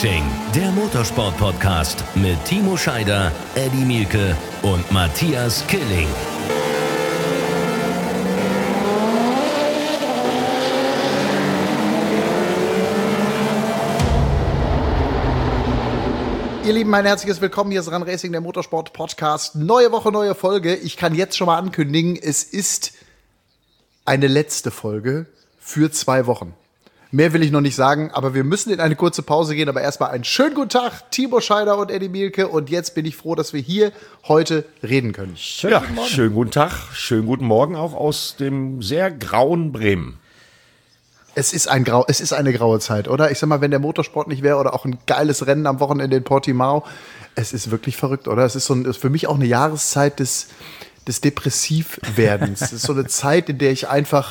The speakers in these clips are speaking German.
Racing, der Motorsport-Podcast mit Timo Scheider, Eddie Mielke und Matthias Killing. Ihr Lieben, ein herzliches Willkommen. Hier ist RAN Racing, der Motorsport-Podcast. Neue Woche, neue Folge. Ich kann jetzt schon mal ankündigen, es ist eine letzte Folge für 2 Wochen. Mehr will ich noch nicht sagen, aber wir müssen in eine kurze Pause gehen. Aber erstmal einen schönen guten Tag, Timo Scheider und Eddie Mielke. Und jetzt bin ich froh, dass wir hier heute reden können. Schönen guten Tag, schönen guten Morgen auch aus dem sehr grauen Bremen. Es ist eine graue Zeit, oder? Ich sag mal, wenn der Motorsport nicht wäre oder auch ein geiles Rennen am Wochenende in Portimao, es ist wirklich verrückt, oder? Es ist ist für mich auch eine Jahreszeit des Depressivwerdens. Es ist so eine Zeit, in der ich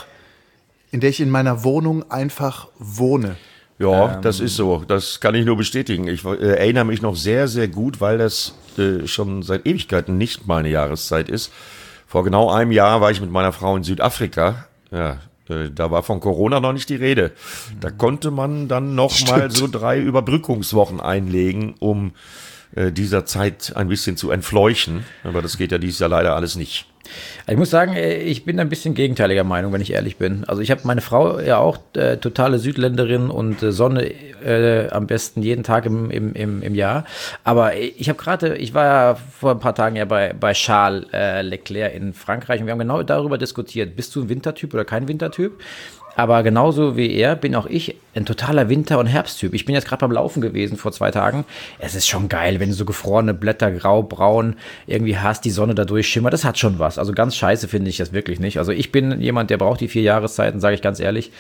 in meiner Wohnung einfach wohne. Ja, das ist so. Das kann ich nur bestätigen. Ich erinnere mich noch sehr, sehr gut, weil das schon seit Ewigkeiten nicht meine Jahreszeit ist. Vor genau einem Jahr war ich mit meiner Frau in Südafrika. Ja, da war von Corona noch nicht die Rede. Da konnte man dann noch mal so 3 Überbrückungswochen einlegen, um dieser Zeit ein bisschen zu entfleuchen. Aber das geht ja dieses Jahr leider alles nicht. Ich muss sagen, ich bin ein bisschen gegenteiliger Meinung, wenn ich ehrlich bin. Also ich habe meine Frau ja auch totale Südländerin und Sonne am besten jeden Tag im Jahr. Aber ich war ja vor ein paar Tagen ja bei Charles Leclerc in Frankreich und wir haben genau darüber diskutiert. Bist du ein Wintertyp oder kein Wintertyp? Aber genauso wie er bin auch ich ein totaler Winter- und Herbsttyp. Ich bin jetzt gerade beim Laufen gewesen vor 2 Tagen. Es ist schon geil, wenn du so gefrorene Blätter, grau, braun, irgendwie hast, die Sonne da durchschimmert. Das hat schon was. Also ganz scheiße finde ich das wirklich nicht. Also ich bin jemand, der braucht die 4 Jahreszeiten, sage ich ganz ehrlich.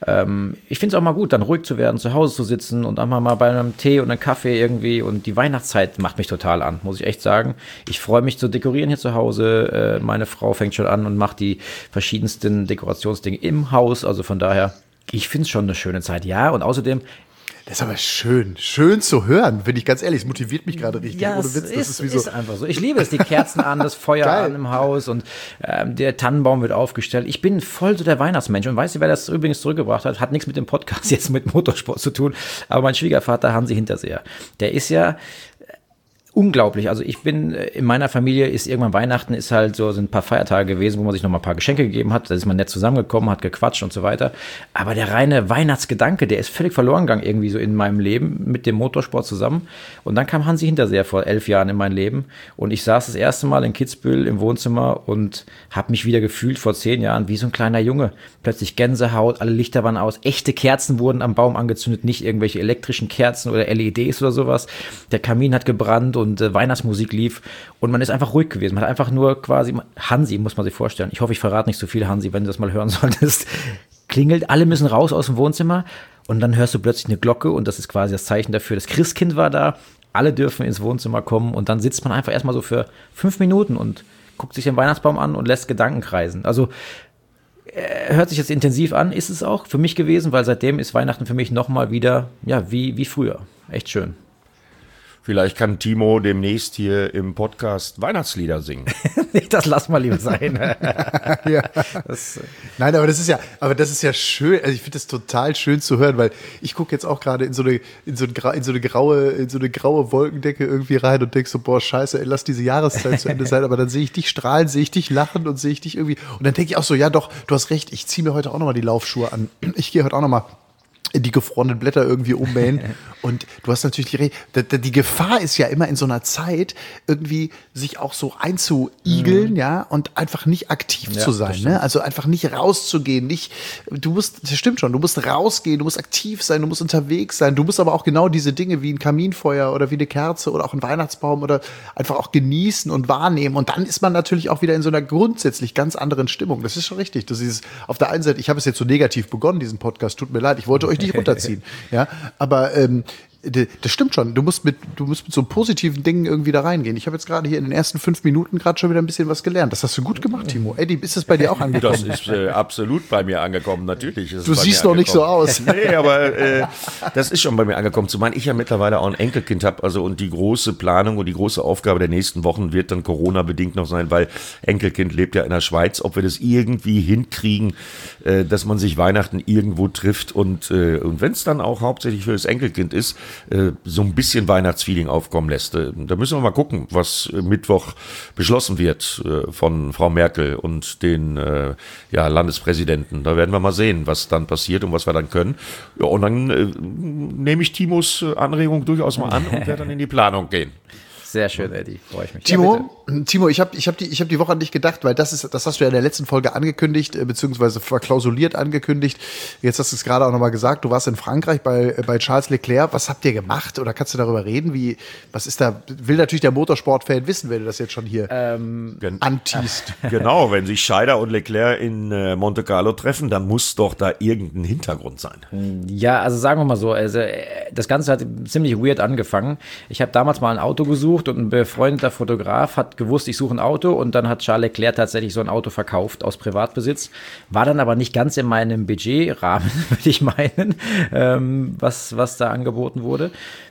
Ich finde es auch mal gut, dann ruhig zu werden, zu Hause zu sitzen und einfach mal bei einem Tee und einem Kaffee irgendwie. Und die Weihnachtszeit macht mich total an, muss ich echt sagen. Ich freue mich zu dekorieren hier zu Hause. Meine Frau fängt schon an und macht die verschiedensten Dekorationsdinge im Haus. Also von daher, ich finde es schon eine schöne Zeit, ja. Und außerdem, das ist aber schön zu hören, bin ich ganz ehrlich. Es motiviert mich gerade richtig. ja, ohne Witz. Das ist einfach so. Ich liebe es, die Kerzen an, das Feuer an im Haus und der Tannenbaum wird aufgestellt. Ich bin voll so der Weihnachtsmensch. Und weißt du, wer das übrigens zurückgebracht hat? Hat nichts mit dem Podcast jetzt mit Motorsport zu tun. Aber mein Schwiegervater Hansi Hinterseher, der ist ja unglaublich. Also ich bin, in meiner Familie ist irgendwann Weihnachten, sind ein paar Feiertage gewesen, wo man sich noch mal ein paar Geschenke gegeben hat. Da ist man nett zusammengekommen, hat gequatscht und so weiter. Aber der reine Weihnachtsgedanke, der ist völlig verloren gegangen irgendwie so in meinem Leben mit dem Motorsport zusammen. Und dann kam Hansi Hinterseher vor 11 Jahren in mein Leben. Und ich saß das erste Mal in Kitzbühel im Wohnzimmer und habe mich wieder gefühlt vor 10 Jahren wie so ein kleiner Junge. Plötzlich Gänsehaut, alle Lichter waren aus, echte Kerzen wurden am Baum angezündet, nicht irgendwelche elektrischen Kerzen oder LEDs oder sowas. Der Kamin hat gebrannt und Weihnachtsmusik lief und man ist einfach ruhig gewesen. Man hat einfach nur quasi, Hansi muss man sich vorstellen, ich hoffe, ich verrate nicht so viel, Hansi, wenn du das mal hören solltest, klingelt, alle müssen raus aus dem Wohnzimmer und dann hörst du plötzlich eine Glocke und das ist quasi das Zeichen dafür, das Christkind war da, alle dürfen ins Wohnzimmer kommen und dann sitzt man einfach erstmal so für 5 Minuten und guckt sich den Weihnachtsbaum an und lässt Gedanken kreisen. Also hört sich jetzt intensiv an, ist es auch für mich gewesen, weil seitdem ist Weihnachten für mich nochmal wieder, ja, wie früher. Echt schön. Vielleicht kann Timo demnächst hier im Podcast Weihnachtslieder singen. Nee, das lass mal lieber sein. Ja. Nein, aber das ist ja schön. Also ich finde das total schön zu hören, weil ich gucke jetzt auch gerade in so eine graue Wolkendecke irgendwie rein und denk so, boah, scheiße, ey, lass diese Jahreszeit zu Ende sein. Aber dann sehe ich dich strahlen, sehe ich dich lachen und sehe ich dich irgendwie. Und dann denke ich auch so, ja doch, du hast recht, ich ziehe mir heute auch nochmal die Laufschuhe an. Ich gehe heute auch nochmal die gefrorenen Blätter irgendwie ummähen. Und du hast natürlich die Gefahr ist ja immer in so einer Zeit irgendwie sich auch so einzuigeln, ja, und einfach nicht aktiv zu sein, ne? Also einfach nicht rauszugehen, das stimmt schon, du musst rausgehen, du musst aktiv sein, du musst unterwegs sein, du musst aber auch genau diese Dinge wie ein Kaminfeuer oder wie eine Kerze oder auch ein Weihnachtsbaum oder einfach auch genießen und wahrnehmen und dann ist man natürlich auch wieder in so einer grundsätzlich ganz anderen Stimmung. Das ist schon richtig. Das ist auf der einen Seite, ich habe es jetzt so negativ begonnen, diesen Podcast, tut mir leid, ich wollte euch nicht runterziehen, ja, aber das stimmt schon. Du musst mit so positiven Dingen irgendwie da reingehen. Ich habe jetzt gerade hier in den ersten 5 Minuten gerade schon wieder ein bisschen was gelernt. Das hast du gut gemacht, Timo. Eddie, ist das bei dir auch angekommen? Das ist absolut bei mir angekommen, natürlich. Du siehst noch nicht so aus. Nee, aber das ist schon bei mir angekommen. Zumal ich ja mittlerweile auch ein Enkelkind habe. Also und die große Planung und die große Aufgabe der nächsten Wochen wird dann Corona-bedingt noch sein, weil Enkelkind lebt ja in der Schweiz. Ob wir das irgendwie hinkriegen, dass man sich Weihnachten irgendwo trifft und wenn es dann auch hauptsächlich für das Enkelkind ist, so ein bisschen Weihnachtsfeeling aufkommen lässt. Da müssen wir mal gucken, was Mittwoch beschlossen wird von Frau Merkel und den Landespräsidenten. Da werden wir mal sehen, was dann passiert und was wir dann können. Ja, und dann nehme ich Timos Anregung durchaus mal an und werde dann in die Planung gehen. Sehr schön, Eddie. Freue ich mich. Timo, ich hab die Woche an dich gedacht, weil das hast du ja in der letzten Folge angekündigt, beziehungsweise verklausuliert angekündigt. Jetzt hast du es gerade auch nochmal gesagt. Du warst in Frankreich bei Charles Leclerc. Was habt ihr gemacht? Oder kannst du darüber reden? Was ist da? Will natürlich der Motorsport-Fan wissen, wenn du das jetzt schon hier anteast. Genau, wenn sich Scheider und Leclerc in Monte Carlo treffen, dann muss doch da irgendein Hintergrund sein. Ja, also sagen wir mal so, also das Ganze hat ziemlich weird angefangen. Ich habe damals mal ein Auto gesucht und ein befreundeter Fotograf hat gewusst, ich suche ein Auto, und dann hat Charles Leclerc tatsächlich so ein Auto verkauft aus Privatbesitz, war dann aber nicht ganz in meinem Budgetrahmen, würde ich meinen, was da angeboten wurde.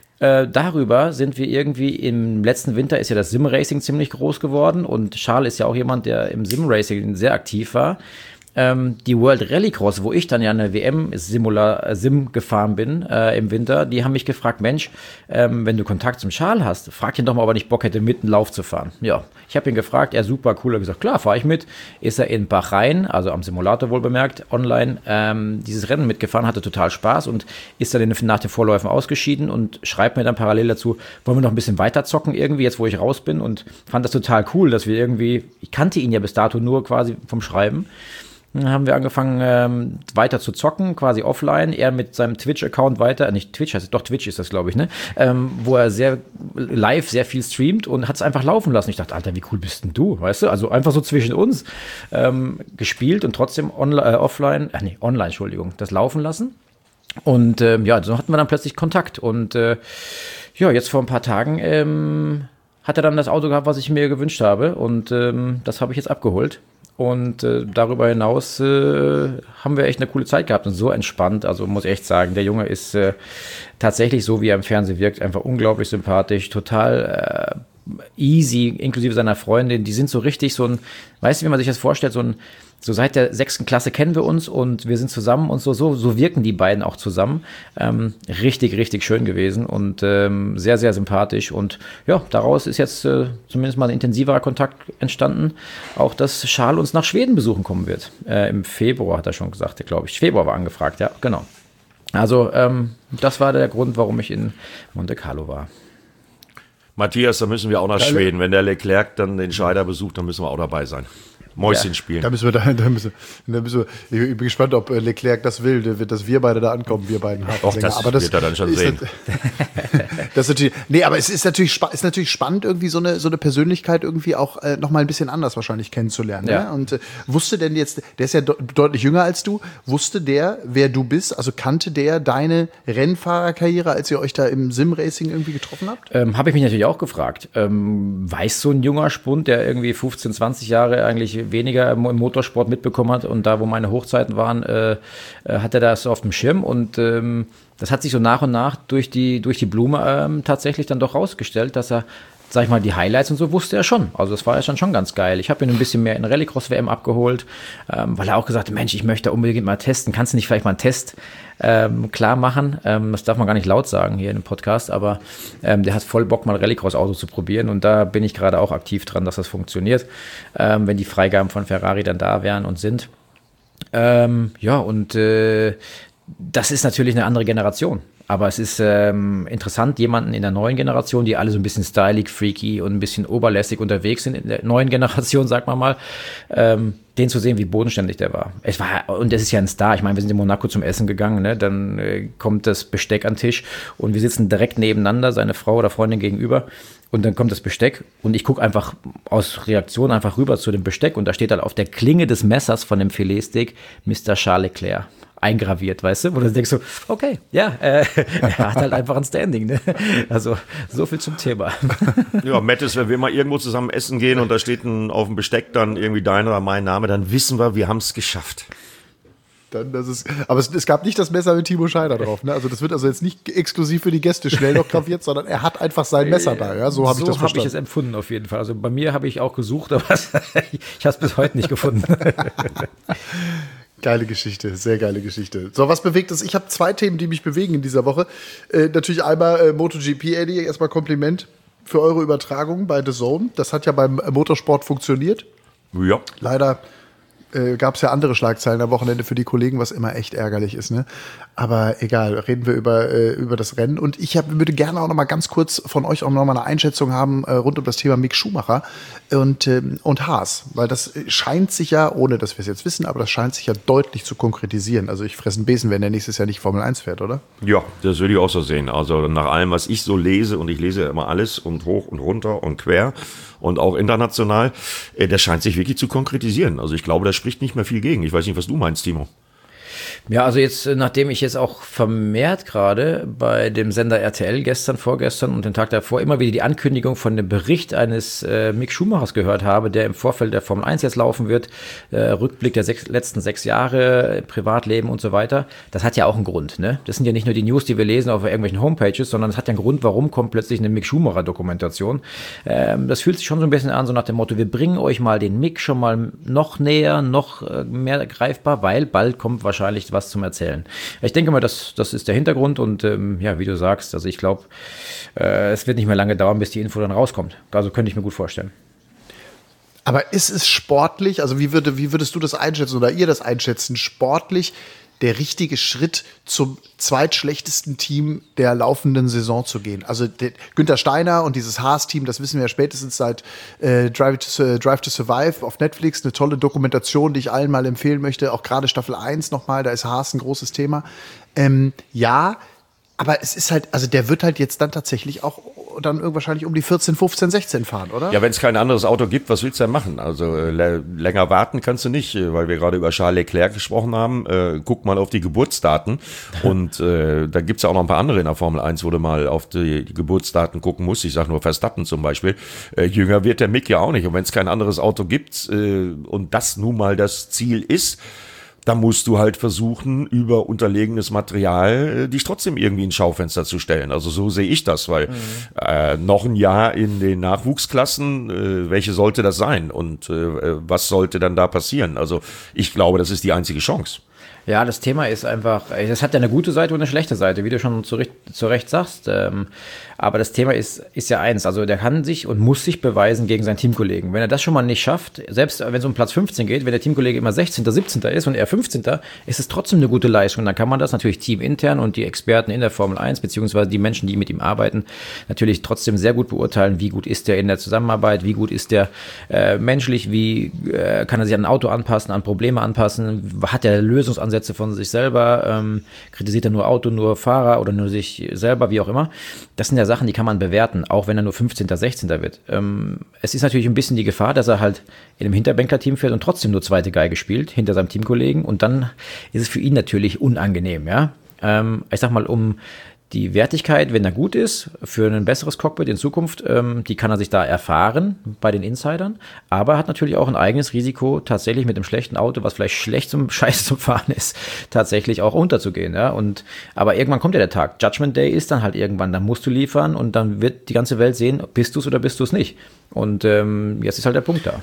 Darüber sind wir irgendwie im letzten Winter ist ja das Sim-Racing ziemlich groß geworden, und Charles ist ja auch jemand, der im Sim-Racing sehr aktiv war. Die World Rallycross, wo ich dann ja eine WM-Sim gefahren bin im Winter, die haben mich gefragt, Mensch, wenn du Kontakt zum Charles hast, frag ihn doch mal, ob er nicht Bock hätte, mit einen Lauf zu fahren. Ja, ich habe ihn gefragt, er super cool, er hat gesagt, klar, fahre ich mit. Ist er in Bahrain, also am Simulator wohl bemerkt, online, dieses Rennen mitgefahren, hatte total Spaß und ist dann nach den Vorläufen ausgeschieden und schreibt mir dann parallel dazu, wollen wir noch ein bisschen weiter zocken irgendwie, jetzt wo ich raus bin, und fand das total cool, dass wir irgendwie, ich kannte ihn ja bis dato nur quasi vom Schreiben. Dann haben wir angefangen weiter zu zocken, quasi offline. Er mit seinem Twitch-Account weiter, nicht Twitch heißt es, doch Twitch ist das, glaube ich, ne? Wo er sehr viel streamt und hat es einfach laufen lassen. Ich dachte, Alter, wie cool bist denn du, weißt du? Also einfach so zwischen uns gespielt und trotzdem online, Entschuldigung, das laufen lassen. Und so hatten wir dann plötzlich Kontakt. Und jetzt vor ein paar Tagen hat er dann das Auto gehabt, was ich mir gewünscht habe. Und das habe ich jetzt abgeholt. Und darüber hinaus haben wir echt eine coole Zeit gehabt und so entspannt. Also muss ich echt sagen, der Junge ist tatsächlich so, wie er im Fernsehen wirkt, einfach unglaublich sympathisch, total easy, inklusive seiner Freundin. Die sind so richtig so ein, weißt du, wie man sich das vorstellt, so seit der 6. Klasse kennen wir uns und wir sind zusammen und so wirken die beiden auch zusammen. Richtig, richtig schön gewesen und sehr, sehr sympathisch. Und ja, daraus ist jetzt zumindest mal ein intensiverer Kontakt entstanden. Auch, dass Charles uns nach Schweden besuchen kommen wird. Im Februar hat er schon gesagt, glaube ich. Februar war angefragt, ja, genau. Also das war der Grund, warum ich in Monte Carlo war. Matthias, da müssen wir auch nach Schweden. Wenn der Leclerc dann den Scheider besucht, dann müssen wir auch dabei sein. Mäuschen spielen. Da müssen wir, ich bin gespannt, ob Leclerc das will, dass wir beide da ankommen, wir beiden Hafensänger. Aber das wird er dann schon sehen. Das natürlich, aber es ist natürlich spannend, irgendwie so eine Persönlichkeit irgendwie auch noch mal ein bisschen anders wahrscheinlich kennenzulernen. Ja. Ne? Und wusste denn jetzt, der ist ja deutlich jünger als du, wusste der, wer du bist? Also kannte der deine Rennfahrerkarriere, als ihr euch da im Sim-Racing irgendwie getroffen habt? Habe ich mich natürlich auch gefragt. Weiß so ein junger Spund, der irgendwie 15, 20 Jahre eigentlich weniger im Motorsport mitbekommen hat und da, wo meine Hochzeiten waren, hat er das auf dem Schirm und das hat sich so nach und nach durch die Blume tatsächlich dann doch rausgestellt, dass er, sag ich mal, die Highlights und so wusste er schon. Also das war ja schon ganz geil. Ich habe ihn ein bisschen mehr in Rallycross-WM abgeholt, weil er auch gesagt hat, Mensch, ich möchte unbedingt mal testen. Kannst du nicht vielleicht mal einen Test klar machen? Das darf man gar nicht laut sagen hier in dem Podcast, aber der hat voll Bock, mal Rallycross-Auto zu probieren und da bin ich gerade auch aktiv dran, dass das funktioniert, wenn die Freigaben von Ferrari dann da wären und sind. Das ist natürlich eine andere Generation. Aber es ist interessant, jemanden in der neuen Generation, die alle so ein bisschen stylig, freaky und ein bisschen oberlässig unterwegs sind, in der neuen Generation, sagt man mal, den zu sehen, wie bodenständig der war. Und das ist ja ein Star. Ich meine, wir sind in Monaco zum Essen gegangen, ne? Dann kommt das Besteck an den Tisch und wir sitzen direkt nebeneinander, seine Frau oder Freundin gegenüber. Und dann kommt das Besteck und ich gucke einfach aus Reaktion einfach rüber zu dem Besteck und da steht halt auf der Klinge des Messers von dem Filetsteak Mr. Charles Leclerc eingraviert, weißt du? Wo du denkst so, okay, ja, er hat halt einfach ein Standing, ne? Also, so viel zum Thema. Ja, Mattes, wenn wir mal irgendwo zusammen essen gehen und da steht auf dem Besteck dann irgendwie dein oder mein Name, dann wissen wir haben es geschafft. Aber es gab nicht das Messer mit Timo Scheider drauf, ne? Also das wird also jetzt nicht exklusiv für die Gäste schnell noch graviert, sondern er hat einfach sein Messer da, ja? So habe ich das verstanden. So habe ich es empfunden auf jeden Fall. Also bei mir habe ich auch gesucht, aber ich habe es bis heute nicht gefunden. Geile Geschichte, sehr geile Geschichte. So, was bewegt es? Ich habe 2 Themen, die mich bewegen in dieser Woche. Natürlich einmal MotoGP, Eddie, erstmal Kompliment für eure Übertragung bei The Zone. Das hat ja beim Motorsport funktioniert. Ja. Leider gab es ja andere Schlagzeilen am Wochenende für die Kollegen, was immer echt ärgerlich ist, ne? Aber egal, reden wir über das Rennen. Und ich würde gerne auch noch mal ganz kurz von euch auch noch mal eine Einschätzung haben rund um das Thema Mick Schumacher und Haas. Weil das scheint sich ja, ohne dass wir es jetzt wissen, aber das scheint sich ja deutlich zu konkretisieren. Also ich fresse einen Besen, wenn er nächstes Jahr nicht Formel 1 fährt, oder? Ja, das würde ich auch so sehen. Also nach allem, was ich so lese, und ich lese ja immer alles und hoch und runter und quer und auch international, das scheint sich wirklich zu konkretisieren. Also ich glaube, da spricht nicht mehr viel gegen. Ich weiß nicht, was du meinst, Timo. Ja, also jetzt, nachdem ich jetzt auch vermehrt gerade bei dem Sender RTL gestern, vorgestern und den Tag davor immer wieder die Ankündigung von dem Bericht eines Mick Schumachers gehört habe, der im Vorfeld der Formel 1 jetzt laufen wird, Rückblick der letzten 6 Jahre, Privatleben und so weiter, das hat ja auch einen Grund, ne? Das sind ja nicht nur die News, die wir lesen auf irgendwelchen Homepages, sondern es hat ja einen Grund, warum kommt plötzlich eine Mick Schumacher-Dokumentation. Das fühlt sich schon so ein bisschen an, so nach dem Motto, wir bringen euch mal den Mick schon mal noch näher, noch mehr greifbar, weil bald kommt wahrscheinlich was zum Erzählen. Ich denke mal, das ist der Hintergrund und ja, wie du sagst, also ich glaube, es wird nicht mehr lange dauern, bis die Info dann rauskommt. Also könnte ich mir gut vorstellen. Aber ist es sportlich, also wie würdest du das einschätzen oder ihr das einschätzen, sportlich der richtige Schritt zum zweitschlechtesten Team der laufenden Saison zu gehen? Also Günther Steiner und dieses Haas-Team, das wissen wir ja spätestens seit Drive to Survive auf Netflix, eine tolle Dokumentation, die ich allen mal empfehlen möchte, auch gerade Staffel 1 nochmal, da ist Haas ein großes Thema. Ja, aber es ist halt, also der wird halt jetzt dann tatsächlich auch dann wahrscheinlich um die 14, 15, 16 fahren, oder? Ja, wenn es kein anderes Auto gibt, was willst du denn machen? Also länger warten kannst du nicht, weil wir gerade über Charles Leclerc gesprochen haben. Guck mal auf die Geburtsdaten. Und da gibt's ja auch noch ein paar andere in der Formel 1, wo du mal auf die Geburtsdaten gucken musst. Ich sage nur Verstappen zum Beispiel. Jünger wird der Mick ja auch nicht. Und wenn es kein anderes Auto gibt und das nun mal das Ziel ist, da musst du halt versuchen, über unterlegenes Material dich trotzdem irgendwie ins Schaufenster zu stellen. Also so sehe ich das, weil noch ein Jahr in den Nachwuchsklassen, welche sollte das sein und was sollte dann da passieren? Also ich glaube, das ist die einzige Chance. Ja, das Thema ist einfach, das hat ja eine gute Seite und eine schlechte Seite, wie du schon zu Recht sagst. Aber das Thema ist ja eins, also der kann sich und muss sich beweisen gegen seinen Teamkollegen. Wenn er das schon mal nicht schafft, selbst wenn es um Platz 15 geht, wenn der Teamkollege immer 16., 17. ist und er 15., ist es trotzdem eine gute Leistung. Dann kann man das natürlich teamintern und die Experten in der Formel 1, beziehungsweise die Menschen, die mit ihm arbeiten, natürlich trotzdem sehr gut beurteilen, wie gut ist der in der Zusammenarbeit, wie gut ist der menschlich, wie kann er sich an ein Auto anpassen, an Probleme anpassen, hat er Lösungsansätze von sich selber, kritisiert er nur Auto, nur Fahrer oder nur sich selber, wie auch immer. Das sind ja Sachen, die kann man bewerten, auch wenn er nur 15., 16. wird. Es ist natürlich ein bisschen die Gefahr, dass er halt in einem Hinterbänkler-Team fährt und trotzdem nur zweite Geige spielt, hinter seinem Teamkollegen, und dann ist es für ihn natürlich unangenehm, ja. Ich sag mal, um die Wertigkeit, wenn er gut ist, für ein besseres Cockpit in Zukunft, die kann er sich da erfahren bei den Insidern, aber hat natürlich auch ein eigenes Risiko, tatsächlich mit dem schlechten Auto, was vielleicht schlecht zum Scheiß zum Fahren ist, tatsächlich auch unterzugehen. Ja? Aber irgendwann kommt ja der Tag. Judgment Day ist dann halt irgendwann, dann musst du liefern und dann wird die ganze Welt sehen, bist du es oder bist du es nicht. Und jetzt ist halt der Punkt da.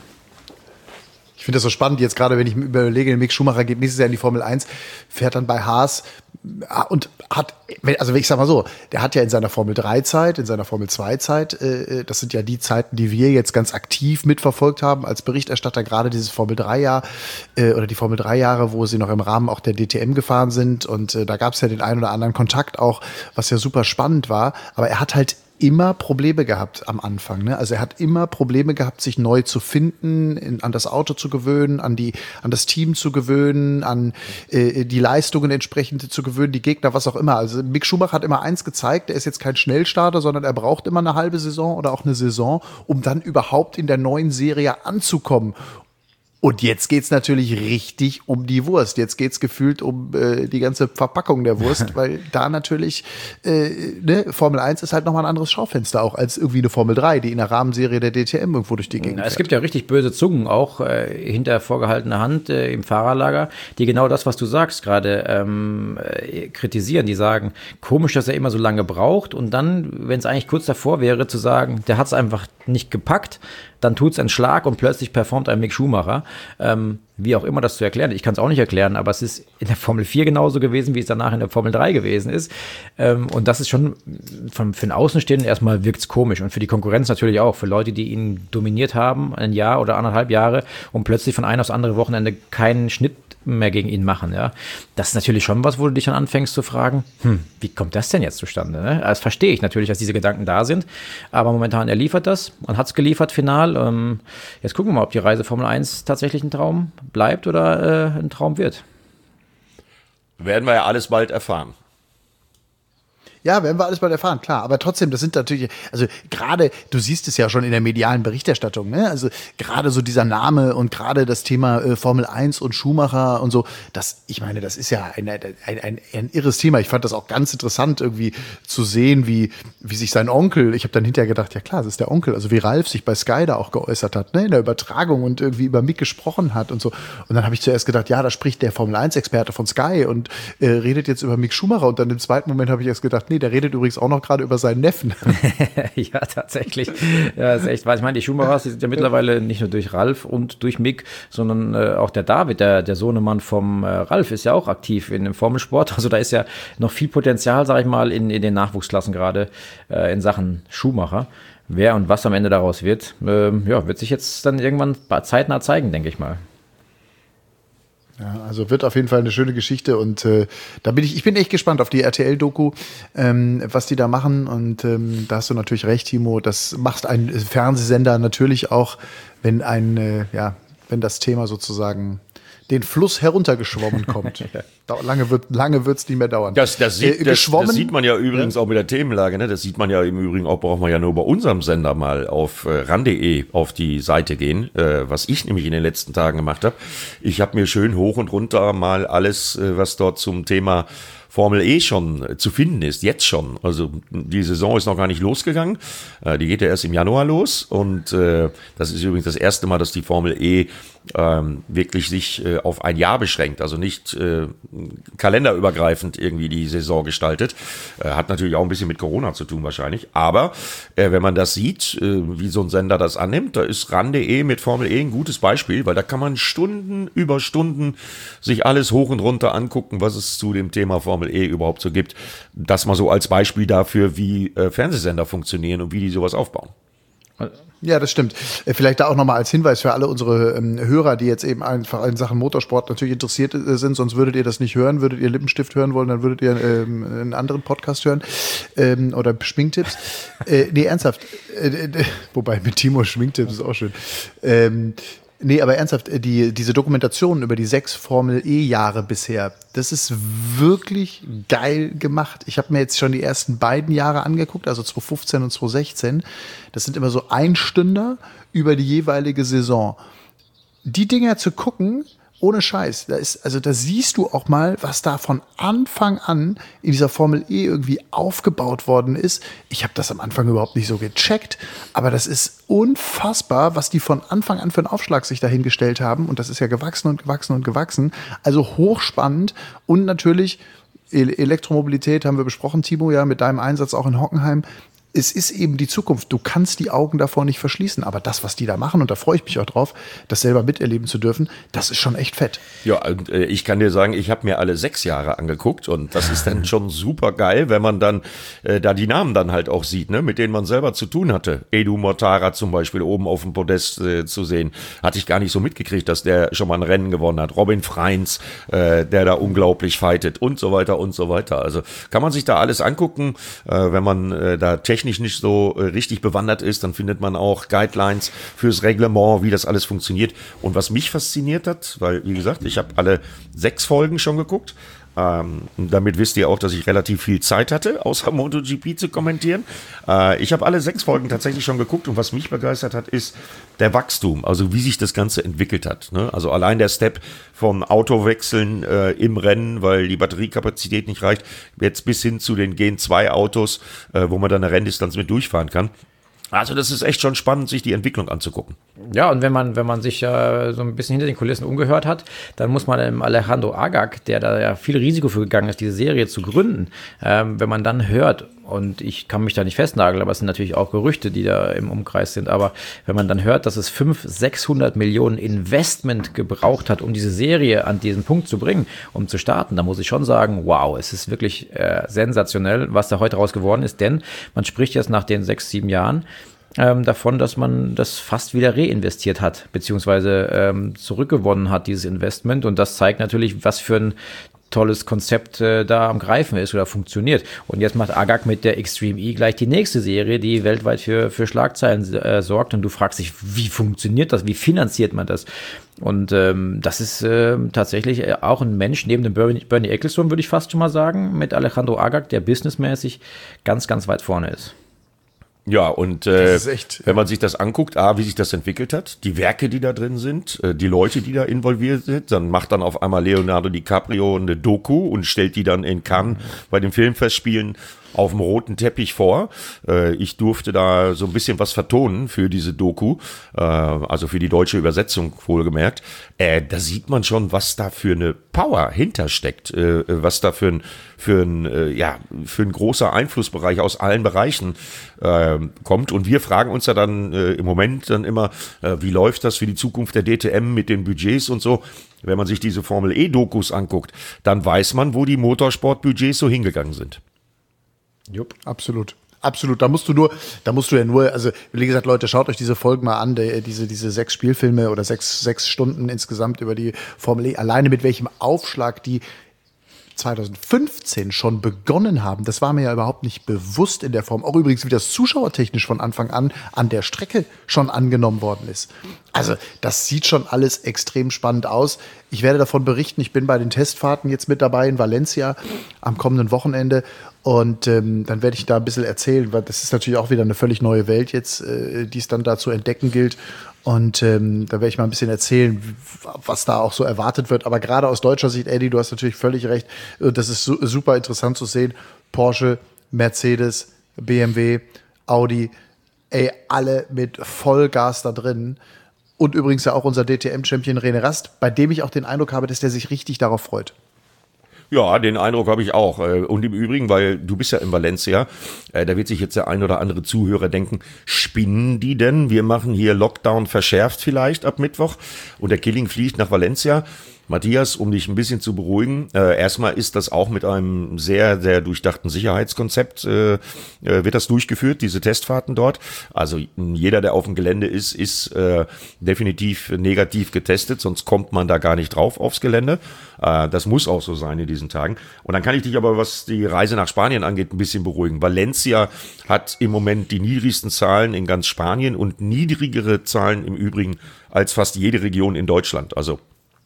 Ich finde das so spannend, jetzt gerade, wenn ich mir überlege, Mick Schumacher geht nächstes Jahr in die Formel 1, fährt dann bei Haas und hat, also ich sag mal so, der hat ja in seiner Formel 3-Zeit, in seiner Formel 2-Zeit, das sind ja die Zeiten, die wir jetzt ganz aktiv mitverfolgt haben als Berichterstatter, gerade dieses Formel 3-Jahr oder die Formel 3-Jahre, wo sie noch im Rahmen auch der DTM gefahren sind, und da gab es ja den einen oder anderen Kontakt auch, was ja super spannend war, aber er hat halt immer Probleme gehabt am Anfang, ne? Also er hat immer Probleme gehabt, sich neu zu finden, an das Auto zu gewöhnen, an das Team zu gewöhnen, an die Leistungen entsprechend zu gewöhnen, die Gegner, was auch immer. Also Mick Schumacher hat immer eins gezeigt, er ist jetzt kein Schnellstarter, sondern er braucht immer eine halbe Saison oder auch eine Saison, um dann überhaupt in der neuen Serie anzukommen. Und jetzt geht's natürlich richtig um die Wurst. Jetzt geht's gefühlt um die ganze Verpackung der Wurst, weil da natürlich Formel 1 ist halt nochmal ein anderes Schaufenster auch als irgendwie eine Formel 3, die in der Rahmenserie der DTM irgendwo durch die Gegend fährt. Es gibt ja richtig böse Zungen auch hinter vorgehaltener Hand im Fahrerlager, die genau das, was du sagst, gerade kritisieren. Die sagen, komisch, dass er immer so lange braucht, und dann, wenn es eigentlich kurz davor wäre, zu sagen, der hat es einfach nicht gepackt, dann tut's einen Schlag und plötzlich performt ein Mick Schumacher. wie auch immer das zu erklären. Ich kann es auch nicht erklären, aber es ist in der Formel 4 genauso gewesen, wie es danach in der Formel 3 gewesen ist. Und das ist schon für den Außenstehenden erstmal wirkt's komisch und für die Konkurrenz natürlich auch, für Leute, die ihn dominiert haben, ein Jahr oder 1,5 Jahre und plötzlich von einem aufs andere Wochenende keinen Schnitt mehr gegen ihn machen. Ja, das ist natürlich schon was, wo du dich dann anfängst zu fragen, wie kommt das denn jetzt zustande? Ne? Das verstehe ich natürlich, dass diese Gedanken da sind, aber momentan er liefert das und hat es geliefert final. Jetzt gucken wir mal, ob die Reise Formel 1 tatsächlich ein Traum bleibt oder ein Traum wird. Werden wir ja alles bald erfahren. Ja, werden wir alles bald erfahren, klar. Aber trotzdem, das sind natürlich, also gerade, du siehst es ja schon in der medialen Berichterstattung, ne? Also gerade so dieser Name und gerade das Thema Formel 1 und Schumacher und so, ich meine, das ist ja ein irres Thema. Ich fand das auch ganz interessant, irgendwie zu sehen, wie sich sein Onkel, ich habe dann hinterher gedacht, ja klar, das ist der Onkel, also wie Ralf sich bei Sky da auch geäußert hat, ne? In der Übertragung und irgendwie über Mick gesprochen hat und so. Und dann habe ich zuerst gedacht, ja, da spricht der Formel 1-Experte von Sky und redet jetzt über Mick Schumacher. Und dann im zweiten Moment habe ich erst gedacht, nee, der redet übrigens auch noch gerade über seinen Neffen. Ja, tatsächlich. Ja, ist echt wahr. Ich meine, die Schumachers, die sind ja mittlerweile nicht nur durch Ralf und durch Mick, sondern auch der David, der Sohnemann vom Ralf, ist ja auch aktiv in dem Formelsport. Also da ist ja noch viel Potenzial, sag ich mal, in den Nachwuchsklassen gerade in Sachen Schumacher. Wer und was am Ende daraus wird, wird sich jetzt dann irgendwann zeitnah zeigen, denke ich mal. Ja, also wird auf jeden Fall eine schöne Geschichte und da ich bin echt gespannt auf die RTL-Doku, was die da machen und da hast du natürlich recht, Timo, das macht ein Fernsehsender natürlich auch, wenn wenn das Thema sozusagen den Fluss heruntergeschwommen kommt. Lange wird's nicht mehr dauern. Das sieht man ja übrigens auch mit der Themenlage, ne? Das sieht man ja im Übrigen auch, braucht man ja nur bei unserem Sender mal auf ran.de auf die Seite gehen, was ich nämlich in den letzten Tagen gemacht habe. Ich habe mir schön hoch und runter mal alles, was dort zum Thema Formel E schon zu finden ist, jetzt schon. Also die Saison ist noch gar nicht losgegangen. Die geht ja erst im Januar los und das ist übrigens das erste Mal, dass die Formel E wirklich sich auf ein Jahr beschränkt, also nicht kalenderübergreifend irgendwie die Saison gestaltet. Hat natürlich auch ein bisschen mit Corona zu tun wahrscheinlich, aber wenn man das sieht, wie so ein Sender das annimmt, da ist ran.de mit Formel E ein gutes Beispiel, weil da kann man Stunden über Stunden sich alles hoch und runter angucken, was es zu dem Thema Formel E überhaupt so gibt. Das mal so als Beispiel dafür, wie Fernsehsender funktionieren und wie die sowas aufbauen. Ja, das stimmt. Vielleicht da auch nochmal als Hinweis für alle unsere Hörer, die jetzt eben einfach in Sachen Motorsport natürlich interessiert sind, sonst würdet ihr das nicht hören, würdet ihr Lippenstift hören wollen, dann würdet ihr einen anderen Podcast hören oder Schminktipps. Nee, ernsthaft. Wobei mit Timo Schminktipps ist auch schön. Nee, aber ernsthaft, diese Dokumentation über die 6 Formel-E-Jahre bisher, das ist wirklich geil gemacht. Ich habe mir jetzt schon die ersten beiden Jahre angeguckt, also 2015 und 2016. Das sind immer so Einstünder über die jeweilige Saison. Die Dinger zu gucken, ohne Scheiß, da siehst du auch mal, was da von Anfang an in dieser Formel E irgendwie aufgebaut worden ist. Ich habe das am Anfang überhaupt nicht so gecheckt, aber das ist unfassbar, was die von Anfang an für einen Aufschlag sich dahingestellt haben. Und das ist ja gewachsen und gewachsen und gewachsen. Also hochspannend und natürlich Elektromobilität haben wir besprochen, Timo, ja, mit deinem Einsatz auch in Hockenheim. Es ist eben die Zukunft. Du kannst die Augen davor nicht verschließen. Aber das, was die da machen, und da freue ich mich auch drauf, das selber miterleben zu dürfen, das ist schon echt fett. Ja, und ich kann dir sagen, ich habe mir alle 6 Jahre angeguckt und das ist dann schon super geil, wenn man dann da die Namen dann halt auch sieht, ne, mit denen man selber zu tun hatte. Edu Mortara zum Beispiel oben auf dem Podest zu sehen, hatte ich gar nicht so mitgekriegt, dass der schon mal ein Rennen gewonnen hat. Robin Freins, der da unglaublich fightet und so weiter und so weiter. Also kann man sich da alles angucken, wenn man da technisch nicht so richtig bewandert ist, dann findet man auch Guidelines fürs Reglement, wie das alles funktioniert. Und was mich fasziniert hat, weil, wie gesagt, ich habe alle 6 Folgen schon geguckt. Damit wisst ihr auch, dass ich relativ viel Zeit hatte, außer MotoGP zu kommentieren. Ich habe alle 6 Folgen tatsächlich schon geguckt und was mich begeistert hat, ist der Wachstum, also wie sich das Ganze entwickelt hat. Ne? Also allein der Step von Autowechseln im Rennen, weil die Batteriekapazität nicht reicht, jetzt bis hin zu den Gen 2 Autos, wo man dann eine Renndistanz mit durchfahren kann. Also das ist echt schon spannend, sich die Entwicklung anzugucken. Ja, und wenn man sich so ein bisschen hinter den Kulissen umgehört hat, dann muss man dem Alejandro Agag, der da ja viel Risiko für gegangen ist, diese Serie zu gründen, wenn man dann hört Und ich kann mich da nicht festnageln, aber es sind natürlich auch Gerüchte, die da im Umkreis sind. Aber wenn man dann hört, dass es 500-600 Millionen Investment gebraucht hat, um diese Serie an diesen Punkt zu bringen, um zu starten, dann muss ich schon sagen, wow, es ist wirklich sensationell, was da heute raus geworden ist. Denn man spricht jetzt nach den 6-7 Jahren davon, dass man das fast wieder reinvestiert hat, beziehungsweise zurückgewonnen hat, dieses Investment. Und das zeigt natürlich, was für ein tolles Konzept da am Greifen ist oder funktioniert. Und jetzt macht Agag mit der Extreme E gleich die nächste Serie, die weltweit für Schlagzeilen sorgt. Und du fragst dich, wie funktioniert das? Wie finanziert man das? Und das ist tatsächlich auch ein Mensch, neben dem Bernie Ecclestone, würde ich fast schon mal sagen, mit Alejandro Agag, der businessmäßig ganz, ganz weit vorne ist. Ja, und wenn man sich das anguckt, wie sich das entwickelt hat, die Werke, die da drin sind, die Leute, die da involviert sind, dann macht dann auf einmal Leonardo DiCaprio eine Doku und stellt die dann in Cannes bei den Filmfestspielen auf dem roten Teppich vor. Ich durfte da so ein bisschen was vertonen für diese Doku, also für die deutsche Übersetzung wohlgemerkt. Da sieht man schon, was da für eine Power hintersteckt, was da für ein großer Einflussbereich aus allen Bereichen kommt. Und wir fragen uns ja dann im Moment dann immer, wie läuft das für die Zukunft der DTM mit den Budgets und so. Wenn man sich diese Formel-E-Dokus anguckt, dann weiß man, wo die Motorsportbudgets so hingegangen sind. Jupp, absolut. Absolut, da musst du ja nur, also wie gesagt, Leute, schaut euch diese Folgen mal an, diese 6 Spielfilme oder 6 Stunden insgesamt über die Formel E, alleine mit welchem Aufschlag die 2015 schon begonnen haben. Das war mir ja überhaupt nicht bewusst in der Form. Auch übrigens, wie das zuschauertechnisch von Anfang an der Strecke schon angenommen worden ist. Also das sieht schon alles extrem spannend aus. Ich werde davon berichten. Ich bin bei den Testfahrten jetzt mit dabei in Valencia am kommenden Wochenende. Und dann werde ich da ein bisschen erzählen, weil das ist natürlich auch wieder eine völlig neue Welt jetzt, die es dann da zu entdecken gilt. Und da werde ich mal ein bisschen erzählen, was da auch so erwartet wird. Aber gerade aus deutscher Sicht, Eddie, du hast natürlich völlig recht. Das ist super interessant zu sehen. Porsche, Mercedes, BMW, Audi, alle mit Vollgas da drin. Und übrigens ja auch unser DTM-Champion René Rast, bei dem ich auch den Eindruck habe, dass der sich richtig darauf freut. Ja, den Eindruck habe ich auch. Und im Übrigen, weil du bist ja in Valencia, da wird sich jetzt der ein oder andere Zuhörer denken, spinnen die denn? Wir machen hier Lockdown verschärft vielleicht ab Mittwoch und der Killing fliegt nach Valencia. Matthias, um dich ein bisschen zu beruhigen, erstmal ist das auch mit einem sehr, sehr durchdachten Sicherheitskonzept, wird das durchgeführt, diese Testfahrten dort. Also jeder, der auf dem Gelände ist definitiv negativ getestet, sonst kommt man da gar nicht drauf aufs Gelände. Das muss auch so sein in diesen Tagen. Und dann kann ich dich aber, was die Reise nach Spanien angeht, ein bisschen beruhigen. Valencia hat im Moment die niedrigsten Zahlen in ganz Spanien und niedrigere Zahlen im Übrigen als fast jede Region in Deutschland. Also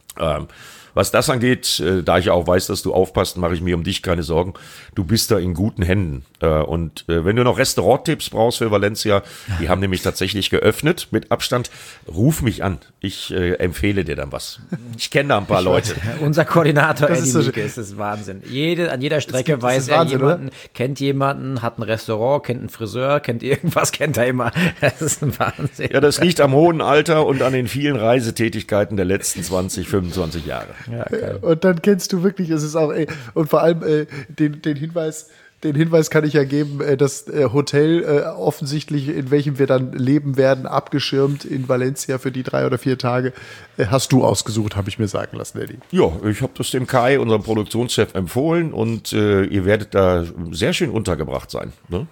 was das angeht, da ich auch weiß, dass du aufpasst, mache ich mir um dich keine Sorgen. Du bist da in guten Händen. Und wenn du noch Restauranttipps brauchst für Valencia, die haben nämlich tatsächlich geöffnet mit Abstand, ruf mich an. Ich empfehle dir dann was. Ich kenne da ein paar Leute. Unser Koordinator Eddie Mielke, ist das Wahnsinn. An jeder Strecke weiß er Wahnsinn, jemanden, oder? Kennt jemanden, hat ein Restaurant, kennt einen Friseur, kennt irgendwas, kennt er immer. Das ist ein Wahnsinn. Ja, das liegt am hohen Alter und an den vielen Reisetätigkeiten der letzten 20, 25 Jahre. Ja, und dann kennst du wirklich, es ist auch, und vor allem den Hinweis kann ich ja geben, das Hotel offensichtlich, in welchem wir dann leben werden, abgeschirmt in Valencia für die 3 oder 4 Tage, hast du ausgesucht, habe ich mir sagen lassen, Eddie. Ja, ich habe das dem Kai, unserem Produktionschef, empfohlen und ihr werdet da sehr schön untergebracht sein, ne?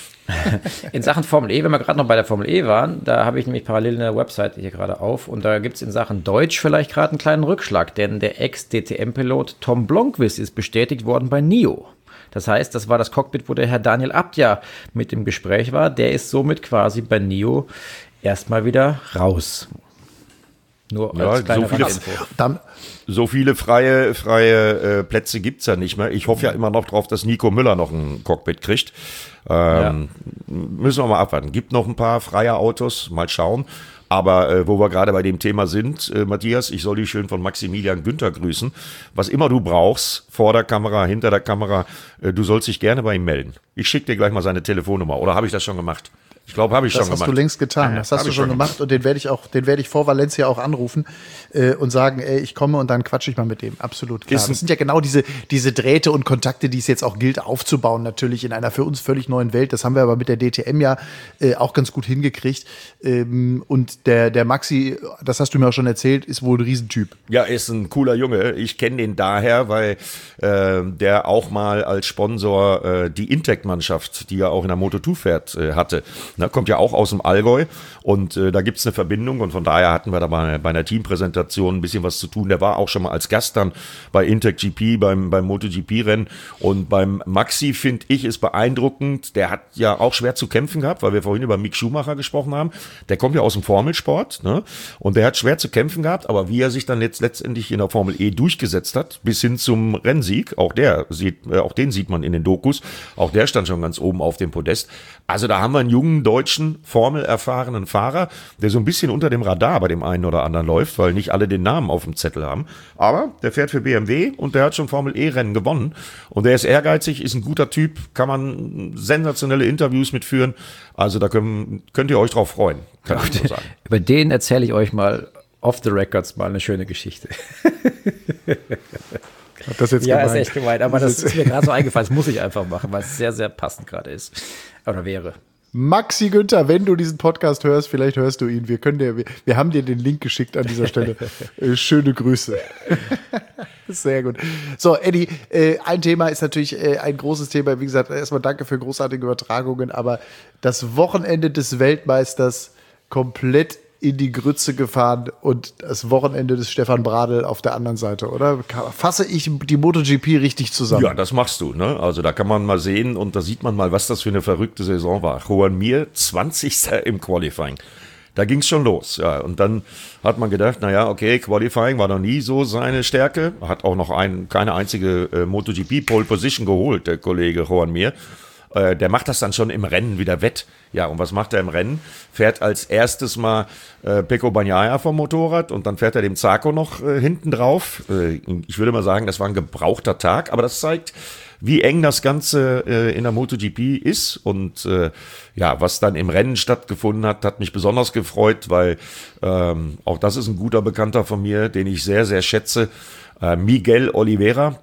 In Sachen Formel E, wenn wir gerade noch bei der Formel E waren, da habe ich nämlich parallel eine Website hier gerade auf und da gibt es in Sachen Deutsch vielleicht gerade einen kleinen Rückschlag, denn der Ex-DTM-Pilot Tom Blomqvist ist bestätigt worden bei NIO. Das heißt, das war das Cockpit, wo der Herr Daniel Abt ja mit im Gespräch war. Der ist somit quasi bei NIO erstmal wieder raus. Nur als kleine Info. So viele freie Plätze gibt's ja nicht mehr. Ich hoffe ja immer noch drauf, dass Nico Müller noch ein Cockpit kriegt. Müssen wir mal abwarten. Gibt noch ein paar freie Autos, mal schauen. Aber wo wir gerade bei dem Thema sind, Matthias, ich soll dich schön von Maximilian Günther grüßen. Was immer du brauchst, vor der Kamera, hinter der Kamera, du sollst dich gerne bei ihm melden. Ich schicke dir gleich mal seine Telefonnummer. Oder habe ich das schon gemacht? Ich glaube, habe ich schon gemacht. Das hast du längst getan. Das hast du schon gemacht und den werde ich vor Valencia auch anrufen und sagen, ey, ich komme und dann quatsche ich mal mit dem. Absolut klar. Das sind ja genau diese Drähte und Kontakte, die es jetzt auch gilt aufzubauen, natürlich in einer für uns völlig neuen Welt. Das haben wir aber mit der DTM ja auch ganz gut hingekriegt. Und der Maxi, das hast du mir auch schon erzählt, ist wohl ein Riesentyp. Ja, ist ein cooler Junge. Ich kenne den daher, weil der auch mal als Sponsor die Intec-Mannschaft, die ja auch in der Moto2 fährt, hatte. Na, kommt ja auch aus dem Allgäu und da gibt's eine Verbindung und von daher hatten wir da bei einer Teampräsentation ein bisschen was zu tun. Der war auch schon mal als Gast dann bei Intec GP, beim MotoGP-Rennen und beim Maxi, finde ich, ist beeindruckend. Der hat ja auch schwer zu kämpfen gehabt, weil wir vorhin über Mick Schumacher gesprochen haben. Der kommt ja aus dem Formelsport, ne? Und der hat schwer zu kämpfen gehabt, aber wie er sich dann jetzt letztendlich in der Formel E durchgesetzt hat, bis hin zum Rennsieg, auch den sieht man in den Dokus, auch der stand schon ganz oben auf dem Podest. Also da haben wir einen jungen deutschen, formelerfahrenen Fahrer, der so ein bisschen unter dem Radar bei dem einen oder anderen läuft, weil nicht alle den Namen auf dem Zettel haben. Aber der fährt für BMW und der hat schon Formel-E-Rennen gewonnen. Und der ist ehrgeizig, ist ein guter Typ, kann man sensationelle Interviews mitführen. Also da könnt ihr euch drauf freuen, kann ich nur sagen. Über den erzähle ich euch mal off the records mal eine schöne Geschichte. Das jetzt gemeint? Ist echt gemeint, aber das ist mir gerade so eingefallen, das muss ich einfach machen, weil es sehr, sehr passend gerade ist. Oder wäre. Maxi Günther, wenn du diesen Podcast hörst, vielleicht hörst du ihn. Wir haben dir den Link geschickt an dieser Stelle. Schöne Grüße. Sehr gut. So, Eddie, ein Thema ist natürlich ein großes Thema. Wie gesagt, erstmal danke für großartige Übertragungen, aber das Wochenende des Weltmeisters komplett in die Grütze gefahren und das Wochenende des Stefan Bradl auf der anderen Seite, oder? Fasse ich die MotoGP richtig zusammen? Ja, das machst du, ne? Also da kann man mal sehen und da sieht man mal, was das für eine verrückte Saison war. Juan Mir, 20. im Qualifying. Da ging's schon los, ja. Und dann hat man gedacht, naja, okay, Qualifying war noch nie so seine Stärke. Hat auch noch keine einzige MotoGP Pole Position geholt, der Kollege Juan Mir. Der macht das dann schon im Rennen wieder wett. Ja, und was macht er im Rennen? Fährt als erstes mal Pecco Bagnaia vom Motorrad und dann fährt er dem Zarco noch hinten drauf. Ich würde mal sagen, das war ein gebrauchter Tag, aber das zeigt, wie eng das Ganze in der MotoGP ist. Und ja, was dann im Rennen stattgefunden hat mich besonders gefreut, weil auch das ist ein guter Bekannter von mir, den ich sehr, sehr schätze. Miguel Oliveira.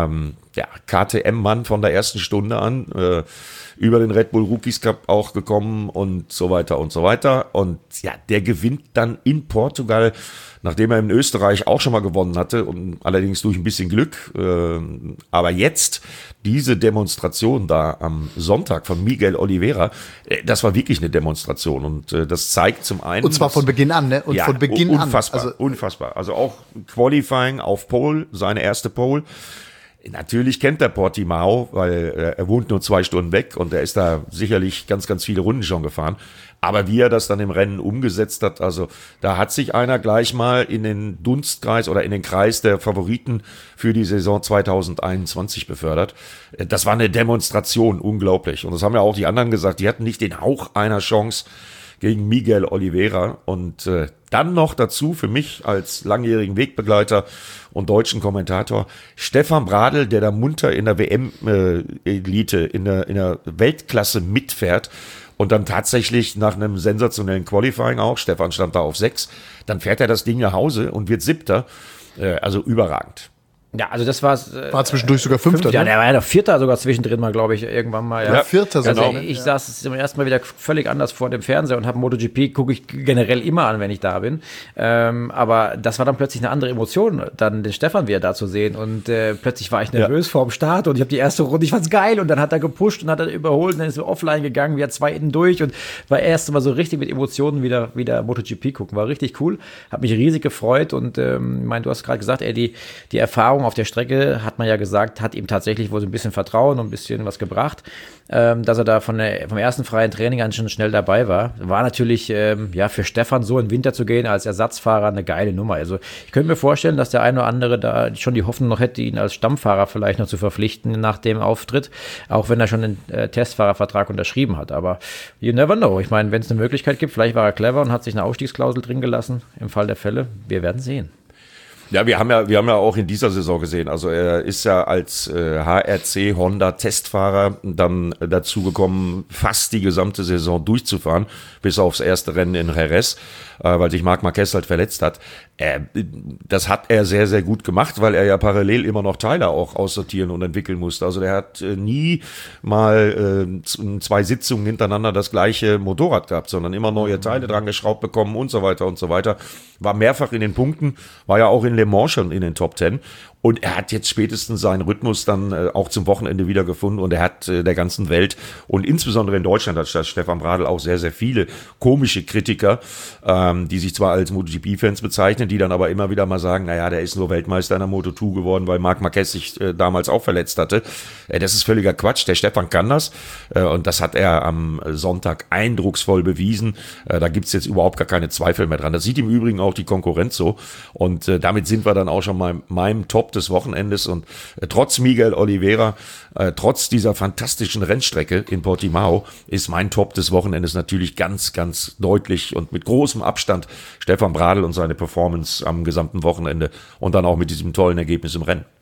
Ja, KTM-Mann von der ersten Stunde an, über den Red Bull Rookies Cup auch gekommen und so weiter und so weiter. Und ja, der gewinnt dann in Portugal, nachdem er in Österreich auch schon mal gewonnen hatte und allerdings durch ein bisschen Glück. Aber jetzt diese Demonstration da am Sonntag von Miguel Oliveira, das war wirklich eine Demonstration und das zeigt zum einen... Und zwar von Beginn an, ne? Und ja, von Beginn unfassbar, an. Unfassbar. Also auch Qualifying auf Pole, seine erste Pole. Natürlich kennt der Portimao, weil er wohnt nur 2 Stunden weg und er ist da sicherlich ganz, ganz viele Runden schon gefahren. Aber wie er das dann im Rennen umgesetzt hat, also da hat sich einer gleich mal in den Dunstkreis oder in den Kreis der Favoriten für die Saison 2021 befördert. Das war eine Demonstration, unglaublich. Und das haben ja auch die anderen gesagt, die hatten nicht den Hauch einer Chance gegen Miguel Oliveira und dann noch dazu für mich als langjährigen Wegbegleiter und deutschen Kommentator Stefan Bradl, der da munter in der WM-Elite, in der Weltklasse mitfährt und dann tatsächlich nach einem sensationellen Qualifying auch, Stefan stand da auf 6, dann fährt er das Ding nach Hause und wird 7. Also überragend. Ja, also das war zwischendurch sogar 5. Ja, der war ja noch 4. sogar zwischendrin mal, glaube ich, irgendwann mal. Ja, 4. sogar. Also ich saß zum ersten Mal wieder völlig anders vor dem Fernseher und habe MotoGP, gucke ich generell immer an, wenn ich da bin. Aber das war dann plötzlich eine andere Emotion, dann den Stefan wieder da zu sehen. Und plötzlich war ich nervös vorm Start und ich habe die erste Runde, ich fand's geil. Und dann hat er gepusht und hat er überholt und dann ist er offline gegangen, wir hatten 2 innen durch und war erst mal so richtig mit Emotionen wieder MotoGP gucken. War richtig cool, hat mich riesig gefreut und ich meine, du hast gerade gesagt, die Erfahrung auf der Strecke, hat man ja gesagt, hat ihm tatsächlich wohl so ein bisschen Vertrauen und ein bisschen was gebracht, dass er da vom ersten freien Training an schon schnell dabei war. War natürlich für Stefan so in den Winter zu gehen als Ersatzfahrer eine geile Nummer. Also ich könnte mir vorstellen, dass der eine oder andere da schon die Hoffnung noch hätte, ihn als Stammfahrer vielleicht noch zu verpflichten nach dem Auftritt, auch wenn er schon einen Testfahrervertrag unterschrieben hat. Aber you never know. Ich meine, wenn es eine Möglichkeit gibt, vielleicht war er clever und hat sich eine Ausstiegsklausel drin gelassen, im Fall der Fälle. Wir werden sehen. Ja, wir haben ja auch in dieser Saison gesehen, also er ist ja als HRC Honda Testfahrer dann dazu gekommen, fast die gesamte Saison durchzufahren, bis aufs erste Rennen in Jerez, weil sich Marc Marquez halt verletzt hat. Das hat er sehr, sehr gut gemacht, weil er ja parallel immer noch Teile auch aussortieren und entwickeln musste. Also der hat nie mal 2 Sitzungen hintereinander das gleiche Motorrad gehabt, sondern immer neue Teile dran geschraubt bekommen und so weiter und so weiter. War mehrfach in den Punkten, war ja auch in Le Mans schon in den Top 10. Und er hat jetzt spätestens seinen Rhythmus dann auch zum Wochenende wieder gefunden und er hat der ganzen Welt und insbesondere in Deutschland hat Stefan Bradl auch sehr, sehr viele komische Kritiker, die sich zwar als MotoGP-Fans bezeichnen, die dann aber immer wieder mal sagen, naja, der ist nur Weltmeister in der Moto2 geworden, weil Marc Marquez sich damals auch verletzt hatte. Das ist völliger Quatsch. Der Stefan kann das und das hat er am Sonntag eindrucksvoll bewiesen. Da gibt's jetzt überhaupt gar keine Zweifel mehr dran. Das sieht im Übrigen auch die Konkurrenz so und damit sind wir dann auch schon mal meinem Top des Wochenendes und trotz Miguel Oliveira, trotz dieser fantastischen Rennstrecke in Portimao ist mein Top des Wochenendes natürlich ganz, ganz deutlich und mit großem Abstand Stefan Bradl und seine Performance am gesamten Wochenende und dann auch mit diesem tollen Ergebnis im Rennen.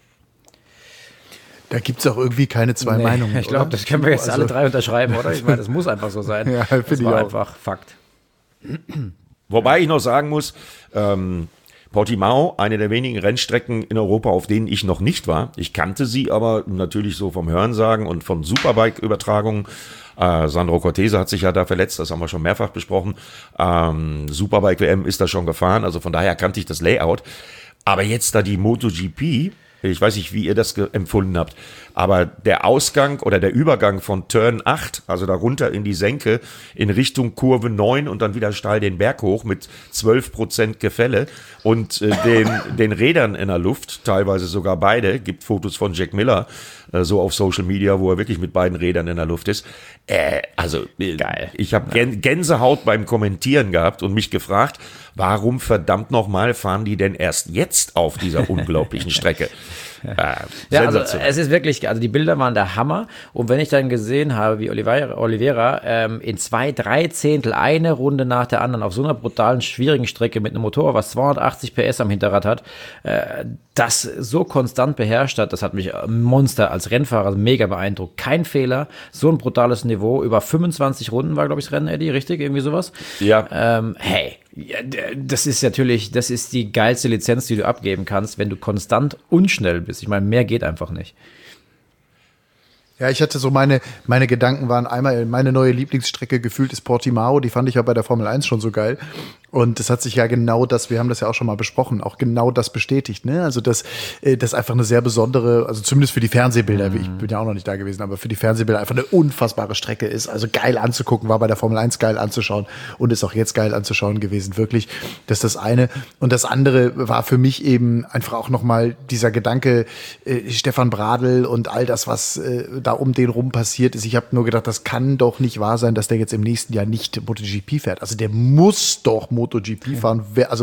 Da gibt es auch irgendwie keine zwei Meinungen. Ich glaube, das können wir jetzt alle 3 unterschreiben, oder? Ich meine, das muss einfach so sein. Ja, das war einfach Fakt. Wobei ich noch sagen muss, Portimao, eine der wenigen Rennstrecken in Europa, auf denen ich noch nicht war. Ich kannte sie aber natürlich so vom Hörensagen und von Superbike-Übertragungen. Sandro Cortese hat sich ja da verletzt, das haben wir schon mehrfach besprochen. Superbike-WM ist da schon gefahren, also von daher kannte ich das Layout. Aber jetzt da die MotoGP, ich weiß nicht, wie ihr das empfunden habt, aber der Ausgang oder der Übergang von Turn 8, also da runter in die Senke, in Richtung Kurve 9 und dann wieder steil den Berg hoch mit 12% Gefälle und den Rädern in der Luft, teilweise sogar beide, gibt Fotos von Jack Miller, so auf Social Media, wo er wirklich mit beiden Rädern in der Luft ist. Geil. Ich habe Gänsehaut beim Kommentieren gehabt und mich gefragt, warum verdammt nochmal fahren die denn erst jetzt auf dieser unglaublichen Strecke? Ja, also es ist wirklich, also die Bilder waren der Hammer und wenn ich dann gesehen habe, wie Oliveira in 2/3 Zehntel eine Runde nach der anderen auf so einer brutalen, schwierigen Strecke mit einem Motor, was 280 PS am Hinterrad hat, das so konstant beherrscht hat, das hat mich Monster als Rennfahrer mega beeindruckt. Kein Fehler, so ein brutales Niveau, über 25 Runden war, glaube ich, das Rennen, Eddie, richtig? Irgendwie sowas? Ja. Hey, das ist natürlich, das ist die geilste Lizenz, die du abgeben kannst, wenn du konstant unschnell bist. Ich meine, mehr geht einfach nicht. Ja, ich hatte so meine Gedanken waren einmal, meine neue Lieblingsstrecke gefühlt ist Portimao, die fand ich ja bei der Formel 1 schon so geil. Und das hat sich ja genau das, wir haben das ja auch schon mal besprochen, auch genau das bestätigt, ne? Also das einfach eine sehr besondere, also zumindest für die Fernsehbilder, ich bin ja auch noch nicht da gewesen, aber für die Fernsehbilder einfach eine unfassbare Strecke ist. Also geil anzugucken, war bei der Formel 1 geil anzuschauen und ist auch jetzt geil anzuschauen gewesen, wirklich. Das ist das eine. Und das andere war für mich eben einfach auch nochmal dieser Gedanke, Stefan Bradl und all das, was da um den rum passiert ist. Ich habe nur gedacht, das kann doch nicht wahr sein, dass der jetzt im nächsten Jahr nicht MotoGP fährt. Also der muss doch MotoGP fahren. Also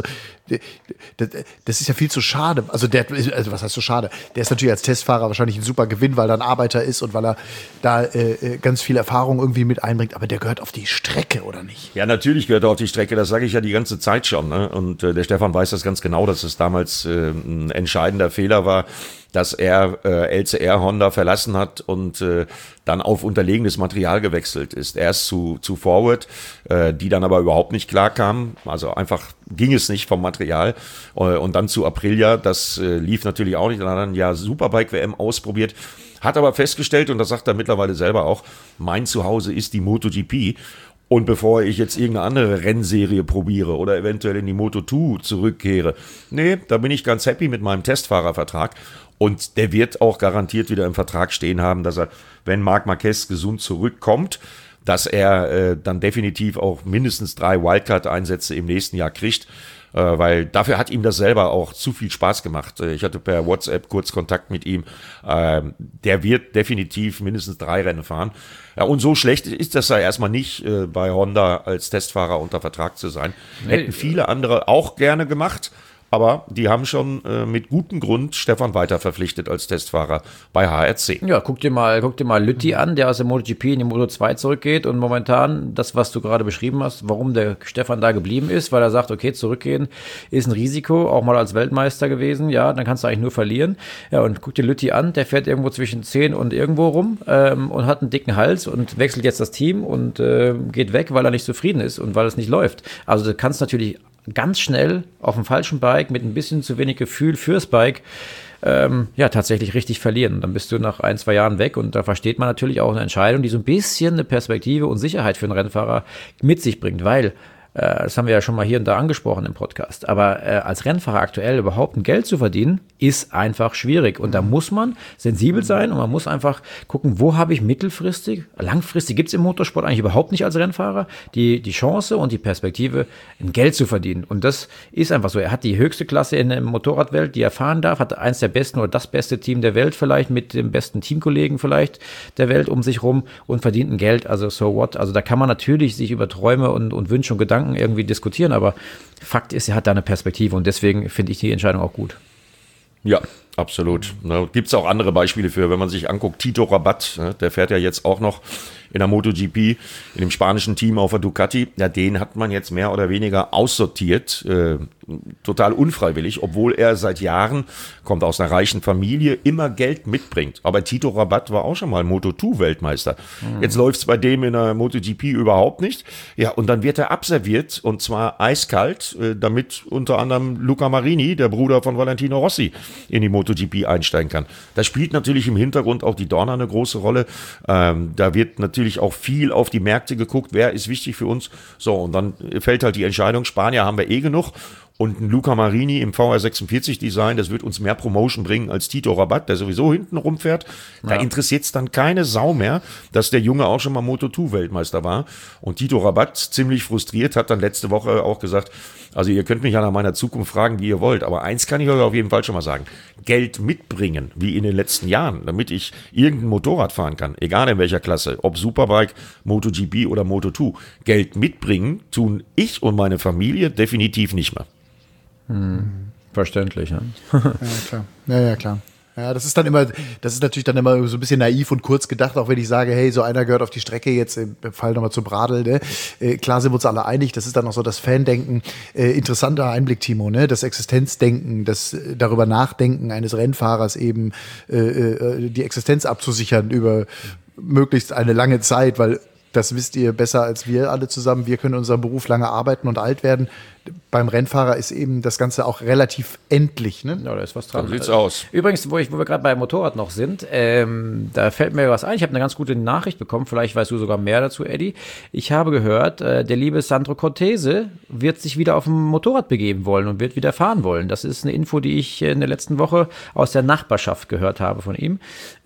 das ist ja viel zu schade. Also was heißt so schade? Der ist natürlich als Testfahrer wahrscheinlich ein super Gewinn, weil er ein Arbeiter ist und weil er da ganz viel Erfahrung irgendwie mit einbringt. Aber der gehört auf die Strecke, oder nicht? Ja, natürlich gehört er auf die Strecke. Das sage ich ja die ganze Zeit schon. Ne? Und der Stefan weiß das ganz genau, dass es damals ein entscheidender Fehler war, dass er LCR Honda verlassen hat und dann auf unterlegenes Material gewechselt ist. Erst zu Forward, die dann aber überhaupt nicht klar kamen. Also einfach ging es nicht vom Material. Und dann zu Aprilia, das lief natürlich auch nicht. Dann hat er ein Jahr Superbike-WM ausprobiert, hat aber festgestellt, und das sagt er mittlerweile selber auch, mein Zuhause ist die MotoGP. Und bevor ich jetzt irgendeine andere Rennserie probiere oder eventuell in die Moto2 zurückkehre, nee, da bin ich ganz happy mit meinem Testfahrervertrag. Und der wird auch garantiert wieder im Vertrag stehen haben, dass er, wenn Marc Marquez gesund zurückkommt, dass er dann definitiv auch mindestens 3 Wildcard-Einsätze im nächsten Jahr kriegt, weil dafür hat ihm das selber auch zu viel Spaß gemacht. Ich hatte per WhatsApp kurz Kontakt mit ihm. Der wird definitiv mindestens 3 Rennen fahren. Ja, und so schlecht ist das ja erstmal nicht, bei Honda als Testfahrer unter Vertrag zu sein. Hätten viele andere auch gerne gemacht. aber die haben schon mit gutem Grund Stefan Weiter verpflichtet als Testfahrer bei HRC. Ja, guck dir mal Lütti an, der aus der MotoGP in die Moto2 zurückgeht und momentan das, was du gerade beschrieben hast, warum der Stefan da geblieben ist, weil er sagt, okay, zurückgehen ist ein Risiko, auch mal als Weltmeister gewesen, ja, dann kannst du eigentlich nur verlieren. Ja, und guck dir Lütti an, der fährt irgendwo zwischen 10 und irgendwo rum und hat einen dicken Hals und wechselt jetzt das Team und geht weg, weil er nicht zufrieden ist und weil es nicht läuft. Also du kannst natürlich ganz schnell auf dem falschen Bike mit ein bisschen zu wenig Gefühl fürs Bike tatsächlich richtig verlieren. Und dann bist du nach 1-2 Jahren weg und da versteht man natürlich auch eine Entscheidung, die so ein bisschen eine Perspektive und Sicherheit für einen Rennfahrer mit sich bringt, weil das haben wir ja schon mal hier und da angesprochen im Podcast. Aber als Rennfahrer aktuell überhaupt ein Geld zu verdienen, ist einfach schwierig. Und da muss man sensibel sein und man muss einfach gucken, wo habe ich mittelfristig, langfristig gibt es im Motorsport eigentlich überhaupt nicht als Rennfahrer, die Chance und die Perspektive, ein Geld zu verdienen. Und das ist einfach so. Er hat die höchste Klasse in der Motorradwelt, die er fahren darf, hat eins der besten oder das beste Team der Welt vielleicht, mit dem besten Teamkollegen vielleicht der Welt um sich rum und verdient ein Geld. Also so what? Also da kann man natürlich sich über Träume und Wünsche und Gedanken irgendwie diskutieren, aber Fakt ist, er hat da eine Perspektive und deswegen finde ich die Entscheidung auch gut. Ja, absolut. Gibt es auch andere Beispiele für, wenn man sich anguckt, Tito Rabat, der fährt ja jetzt auch noch in der MotoGP, in dem spanischen Team auf der Ducati, ja, den hat man jetzt mehr oder weniger aussortiert, total unfreiwillig, obwohl er seit Jahren, kommt aus einer reichen Familie, immer Geld mitbringt. Aber Tito Rabat war auch schon mal Moto2-Weltmeister. Jetzt läuft es bei dem in der MotoGP überhaupt nicht. Ja, und dann wird er abserviert, und zwar eiskalt, damit unter anderem Luca Marini, der Bruder von Valentino Rossi, in die MotoGP einsteigen kann. Da spielt natürlich im Hintergrund auch die Dorna eine große Rolle. Da wird natürlich auch viel auf die Märkte geguckt, wer ist wichtig für uns. So, und dann fällt halt die Entscheidung, Spanier haben wir genug. Und ein Luca Marini im VR46-Design, das wird uns mehr Promotion bringen als Tito Rabat, der sowieso hinten rumfährt. Da interessiert es dann keine Sau mehr, dass der Junge auch schon mal Moto2-Weltmeister war. Und Tito Rabat, ziemlich frustriert, hat dann letzte Woche auch gesagt, also ihr könnt mich ja nach meiner Zukunft fragen, wie ihr wollt, aber eins kann ich euch auf jeden Fall schon mal sagen. Geld mitbringen, wie in den letzten Jahren, damit ich irgendein Motorrad fahren kann, egal in welcher Klasse, ob Superbike, MotoGP oder Moto2. Geld mitbringen tun ich und meine Familie definitiv nicht mehr. Verständlich, ja. Ja, klar. Ja, klar. Ja, das ist natürlich dann immer so ein bisschen naiv und kurz gedacht, auch wenn ich sage, hey, so einer gehört auf die Strecke, jetzt im Fall nochmal zu Bradl, ne? Klar sind wir uns alle einig, das ist dann auch so das Fandenken. Interessanter Einblick, Timo, ne? Das Existenzdenken, das darüber Nachdenken eines Rennfahrers eben, die Existenz abzusichern über möglichst eine lange Zeit, weil das wisst ihr besser als wir alle zusammen. Wir können in unserem Beruf lange arbeiten und alt werden. Beim Rennfahrer ist eben das Ganze auch relativ endlich. Ne? Ja, da ist was dran. So sieht's aus. Übrigens, wo wir gerade beim Motorrad noch sind, da fällt mir was ein. Ich habe eine ganz gute Nachricht bekommen. Vielleicht weißt du sogar mehr dazu, Eddie. Ich habe gehört, der liebe Sandro Cortese wird sich wieder auf ein Motorrad begeben wollen und wird wieder fahren wollen. Das ist eine Info, die ich in der letzten Woche aus der Nachbarschaft gehört habe von ihm.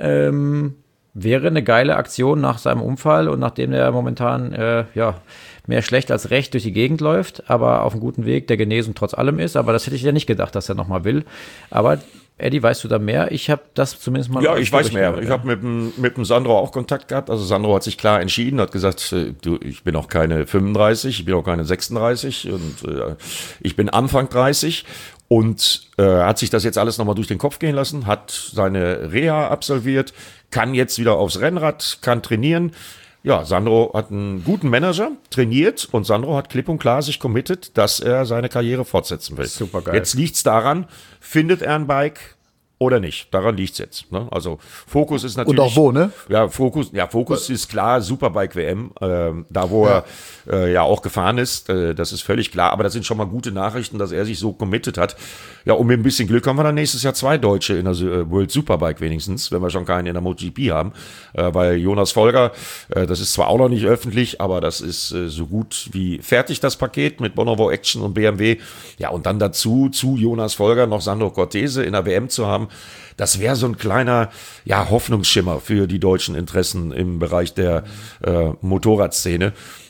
Wäre eine geile Aktion nach seinem Unfall und nachdem er momentan mehr schlecht als recht durch die Gegend läuft, aber auf einem guten Weg der Genesung trotz allem ist. Aber das hätte ich ja nicht gedacht, dass er nochmal will. Aber Eddie, weißt du da mehr? Ich habe das zumindest mal... Ja, ich weiß mehr. Ich habe mit dem Sandro auch Kontakt gehabt. Also Sandro hat sich klar entschieden, hat gesagt, ich bin auch keine 35, ich bin auch keine 36 und ich bin Anfang 30. Und hat sich das jetzt alles nochmal durch den Kopf gehen lassen, hat seine Reha absolviert, kann jetzt wieder aufs Rennrad, kann trainieren. Ja, Sandro hat einen guten Manager, trainiert und Sandro hat klipp und klar sich committed, dass er seine Karriere fortsetzen will. Super geil. Jetzt liegt's daran, findet er ein Bike oder nicht. Daran liegt's jetzt. Ne? Also Fokus ist natürlich... Und auch wo, ne? Ja, Fokus ist klar, Superbike WM, da wo er auch gefahren ist, das ist völlig klar. Aber das sind schon mal gute Nachrichten, dass er sich so committed hat. Ja, und mit ein bisschen Glück haben wir dann nächstes Jahr 2 Deutsche in der World Superbike wenigstens, wenn wir schon keinen in der MotoGP haben. Weil Jonas Folger, das ist zwar auch noch nicht öffentlich, aber das ist so gut wie fertig, das Paket mit Bonovo Action und BMW. Ja, und dann dazu, zu Jonas Folger noch Sandro Cortese in der WM zu haben, das wäre so ein kleiner Hoffnungsschimmer für die deutschen Interessen im Bereich der Motorradszene.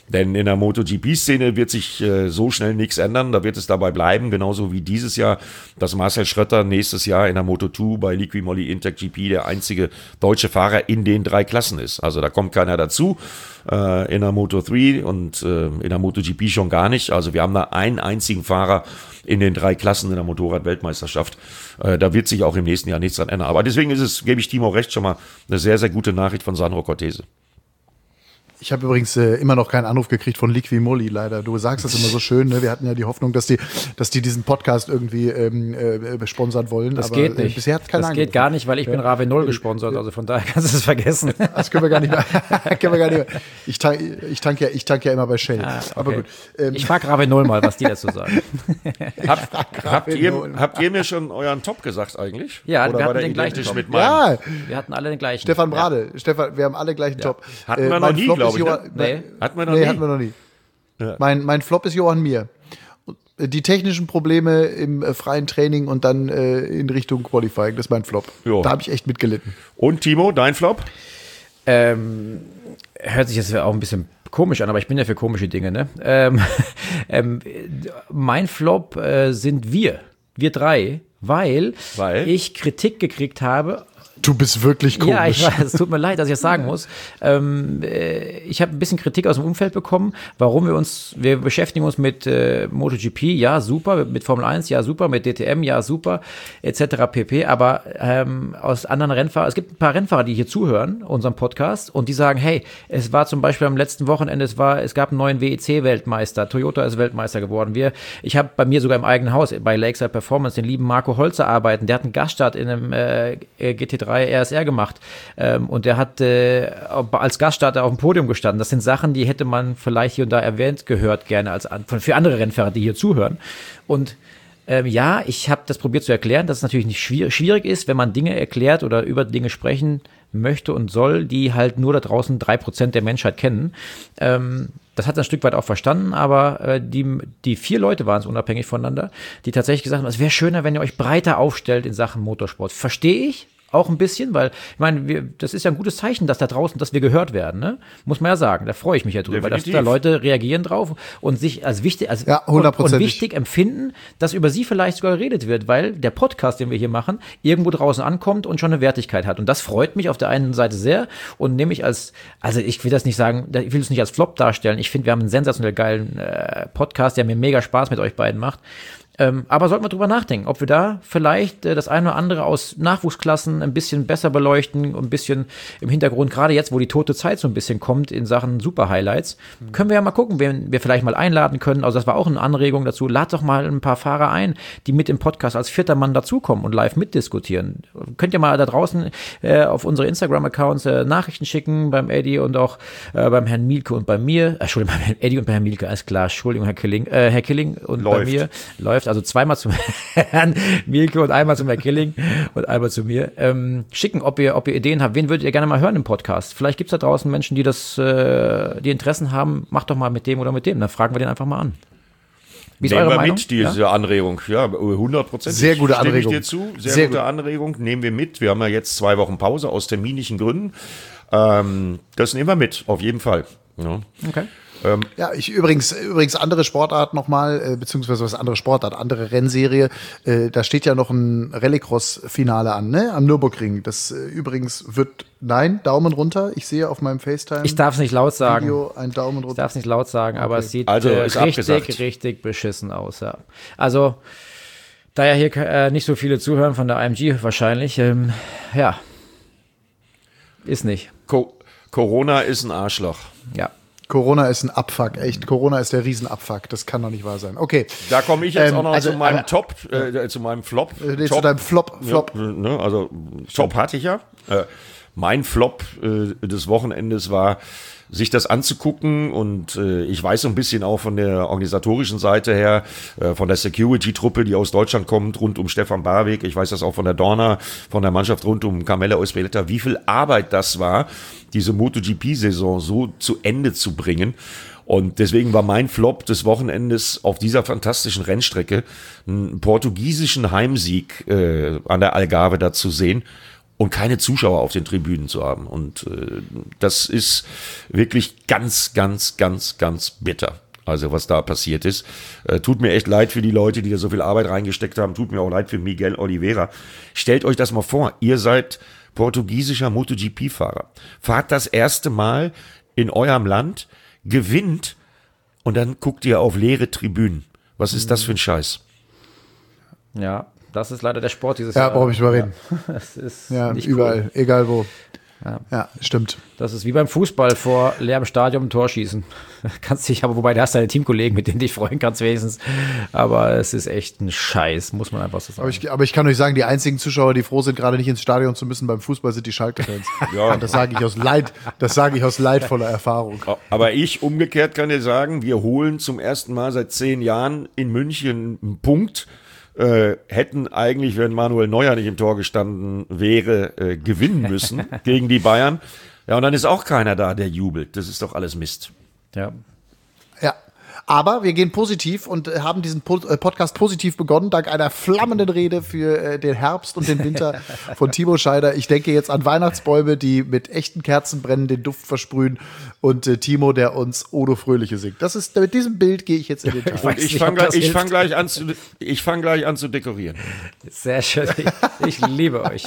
Denn in der MotoGP-Szene wird sich so schnell nichts ändern. Da wird es dabei bleiben, genauso wie dieses Jahr, dass Marcel Schrötter nächstes Jahr in der Moto2 bei Liqui Moly Intec GP der einzige deutsche Fahrer in den 3 Klassen ist. Also da kommt keiner dazu in der Moto3 und in der MotoGP schon gar nicht. Also wir haben da einen einzigen Fahrer in den 3 Klassen in der Motorrad-Weltmeisterschaft. Da wird sich auch im nächsten Jahr nichts dran ändern. Aber deswegen ist es, gebe ich Timo recht, schon mal eine sehr, sehr gute Nachricht von Sandro Cortese. Ich habe übrigens immer noch keinen Anruf gekriegt von Liqui Moly, leider. Du sagst das immer so schön, ne? Wir hatten ja die Hoffnung, dass die diesen Podcast irgendwie sponsern wollen. Das aber geht nicht. Bisher hat keiner Das geht gar nicht, weil ich bin Rave 0 gesponsert, also von daher kannst du es vergessen. Das können wir gar nicht mehr. Ich tank ja immer bei Shell. Okay. Aber gut. Ich frage Rave 0 mal, was die dazu sagen. Habt ihr mir schon euren Top gesagt eigentlich? Ja, oder wir war hatten der den gleichen identisch Top. mit meinem? Ja, Wir hatten alle den gleichen. Stefan Brade. Stefan, wir haben alle gleichen Top. Hatten wir noch Mein nie, Flop glaube ist ich. Ne? Nee. Hatten wir noch Nee, nie. hatten wir noch nie. Ja. Mein Flop ist Johann Mir. Die technischen Probleme im freien Training und dann in Richtung Qualifying, das ist mein Flop. Jo. Da habe ich echt mitgelitten. Und Timo, dein Flop? Hört sich jetzt auch ein bisschen komisch an, aber ich bin ja für komische Dinge, ne? Mein Flop sind wir 3, weil ich Kritik gekriegt habe. Du bist wirklich komisch. Ja, ich weiß, es tut mir leid, dass ich das sagen muss. Ich habe ein bisschen Kritik aus dem Umfeld bekommen, warum wir beschäftigen uns mit MotoGP, ja super, mit Formel 1, ja super, mit DTM, ja super, etc. pp. Aber aus anderen Rennfahrern, es gibt ein paar Rennfahrer, die hier zuhören, unserem Podcast, und die sagen, hey, es war zum Beispiel am letzten Wochenende, es gab einen neuen WEC-Weltmeister, Toyota ist Weltmeister geworden. Ich habe bei mir sogar im eigenen Haus, bei Lakeside Performance, den lieben Marco Holzer arbeiten, der hat einen Gaststart in einem GT3 RSR gemacht und der hat als Gaststarter auf dem Podium gestanden. Das sind Sachen, die hätte man vielleicht hier und da erwähnt gehört, gerne für andere Rennfahrer, die hier zuhören. Und ja, ich habe das probiert zu erklären, dass es natürlich nicht schwierig ist, wenn man Dinge erklärt oder über Dinge sprechen möchte und soll, die halt nur da draußen 3% der Menschheit kennen. Das hat er ein Stück weit auch verstanden, aber die 4 Leute waren es unabhängig voneinander, die tatsächlich gesagt haben, es wäre schöner, wenn ihr euch breiter aufstellt in Sachen Motorsport. Verstehe ich auch ein bisschen, weil, ich meine, das ist ja ein gutes Zeichen, dass da draußen, dass wir gehört werden, ne? Muss man ja sagen. Da freue ich mich ja drüber, Definitiv. dass da Leute reagieren drauf und sich als wichtig, Ja, und 100%. wichtig empfinden, dass über sie vielleicht sogar geredet wird, weil der Podcast, den wir hier machen, irgendwo draußen ankommt und schon eine Wertigkeit hat. Und das freut mich auf der einen Seite sehr und nehme ich also ich will das nicht sagen, ich will es nicht als Flop darstellen. Ich finde, wir haben einen sensationell geilen Podcast, der mir mega Spaß mit euch beiden macht. Aber sollten wir drüber nachdenken, ob wir da vielleicht das eine oder andere aus Nachwuchsklassen ein bisschen besser beleuchten und ein bisschen im Hintergrund, gerade jetzt, wo die tote Zeit so ein bisschen kommt in Sachen Super-Highlights, können wir ja mal gucken, wen wir vielleicht mal einladen können. Also das war auch eine Anregung dazu. Lad doch mal ein paar Fahrer ein, die mit im Podcast als 4. Mann dazukommen und live mitdiskutieren. Könnt ihr mal da draußen auf unsere Instagram-Accounts Nachrichten schicken, beim Eddie und auch beim Herrn Mielke und bei mir. Entschuldigung, beim Eddie und bei Herrn Mielke, alles klar. Entschuldigung, Herr Killing. Herr Killing und bei mir läuft. Also zweimal zum Herrn Mielke und einmal zum Herrn Killing und einmal zu mir. Schicken, ob ihr Ideen habt. Wen würdet ihr gerne mal hören im Podcast? Vielleicht gibt es da draußen Menschen, die die Interessen haben. Macht doch mal mit dem oder mit dem. Dann fragen wir den einfach mal an. Wie ist Nehmen eure wir Meinung? mit, diese Anregung. Ja, 100%. Sehr gute Stimme Anregung. ich dir zu. Sehr Gute gut. Anregung. Nehmen wir mit. Wir haben ja jetzt 2 Wochen Pause aus terminlichen Gründen. Das nehmen wir mit, auf jeden Fall. Ja. Okay. Ja, übrigens andere Sportart nochmal, beziehungsweise was andere Sportart, andere Rennserie. Da steht ja noch ein Rallycross-Finale an, ne? Am Nürburgring. Das übrigens Daumen runter. Ich sehe auf meinem FaceTime. Ich darf es nicht laut sagen. Video, ein Daumen Ich runter. darf es nicht laut sagen, aber es sieht Also, ist abgesagt. richtig beschissen aus. Ja. Also, da ja hier nicht so viele zuhören von der IMG wahrscheinlich, ja, ist nicht. Corona ist ein Arschloch. Ja. Corona ist ein Abfuck, echt. Corona ist der Riesenabfuck. Das kann doch nicht wahr sein. Okay. Da komme ich jetzt auch noch also, zu meinem Top, zu meinem Flop. Zu deinem Flop. Ja, ne, also Top hatte ich ja. Mein Flop des Wochenendes war, sich das anzugucken, und ich weiß so ein bisschen auch von der organisatorischen Seite her, von der Security-Truppe, die aus Deutschland kommt, rund um Stefan Barwig, ich weiß das auch von der Dorna, von der Mannschaft rund um Carmella Ospeleta, wie viel Arbeit das war, diese MotoGP-Saison so zu Ende zu bringen. Und deswegen war mein Flop des Wochenendes auf dieser fantastischen Rennstrecke einen portugiesischen Heimsieg an der Algarve da zu sehen. und keine Zuschauer auf den Tribünen zu haben. Und das ist wirklich ganz, ganz, ganz, ganz bitter. Also was da passiert ist. Tut mir echt leid für die Leute, die da so viel Arbeit reingesteckt haben. Tut mir auch leid für Miguel Oliveira. Stellt euch das mal vor. Ihr seid portugiesischer MotoGP-Fahrer. Fahrt das erste Mal in eurem Land, gewinnt und dann guckt ihr auf leere Tribünen. Was ist das für ein Scheiß? Ja, das ist leider der Sport dieses Jahr. Ja, brauche ich mal reden. Das ist Ja, nicht überall, cool. egal wo. Ja, stimmt. Das ist wie beim Fußball vor leerem Stadion ein Tor schießen. Kannst dich, aber wobei, da hast du deine Teamkollegen, mit denen du dich freuen kannst wenigstens. Aber es ist echt ein Scheiß, muss man einfach so sagen. Aber ich kann euch sagen, die einzigen Zuschauer, die froh sind, gerade nicht ins Stadion zu müssen beim Fußball, sind die Schalke-Fans. Ja. Und das sage ich aus leidvoller Erfahrung. Aber ich umgekehrt kann dir sagen, wir holen zum ersten Mal seit 10 Jahren in München einen Punkt. Hätten eigentlich, wenn Manuel Neuer nicht im Tor gestanden wäre, gewinnen müssen gegen die Bayern. Ja, und dann ist auch keiner da, der jubelt. Das ist doch alles Mist. Ja. Ja. Aber wir gehen positiv und haben diesen Podcast positiv begonnen, dank einer flammenden Rede für den Herbst und den Winter von Timo Scheider. Ich denke jetzt an Weihnachtsbäume, die mit echten Kerzen brennen, den Duft versprühen und Timo, der uns Odo Fröhliche singt. Mit diesem Bild gehe ich jetzt in den Tag. Und ich fange gleich an zu dekorieren. Sehr schön. Ich liebe euch.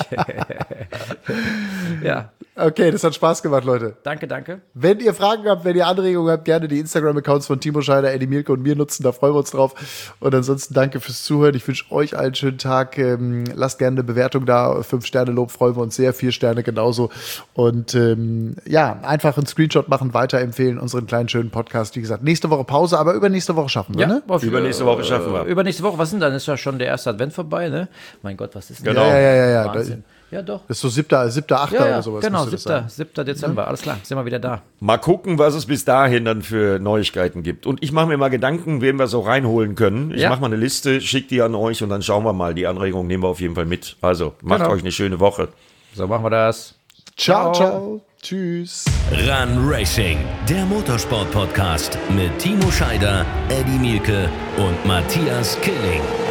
Ja. Okay, das hat Spaß gemacht, Leute. Danke, danke. Wenn ihr Fragen habt, wenn ihr Anregungen habt, gerne die Instagram-Accounts von Timo Scheider, Eddie Mielke und mir nutzen, da freuen wir uns drauf. Und ansonsten danke fürs Zuhören. Ich wünsche euch einen schönen Tag. Lasst gerne eine Bewertung da. 5-Sterne-Lob freuen wir uns sehr. 4 Sterne genauso. Und einfach einen Screenshot machen, weiterempfehlen, unseren kleinen schönen Podcast. Wie gesagt, nächste Woche Pause, aber übernächste Woche schaffen wir, ne? Übernächste Woche schaffen wir. Übernächste Woche, was sind dann? Ist ja schon der erste Advent vorbei, ne? Mein Gott, was ist denn Genau. Ja. Wahnsinn. Ja, doch. Das ist so 7., 8. Ja, oder sowas. genau, müsste das sein. 7. Dezember. Alles klar, sind wir wieder da. Mal gucken, was es bis dahin dann für Neuigkeiten gibt. Und ich mache mir mal Gedanken, wen wir so reinholen können. Ich mache mal eine Liste, schicke die an euch und dann schauen wir mal. Die Anregungen nehmen wir auf jeden Fall mit. Also, macht euch eine schöne Woche. So machen wir das. Ciao. Tschüss. Run Racing, der Motorsport-Podcast mit Timo Scheider, Eddie Mielke und Matthias Killing.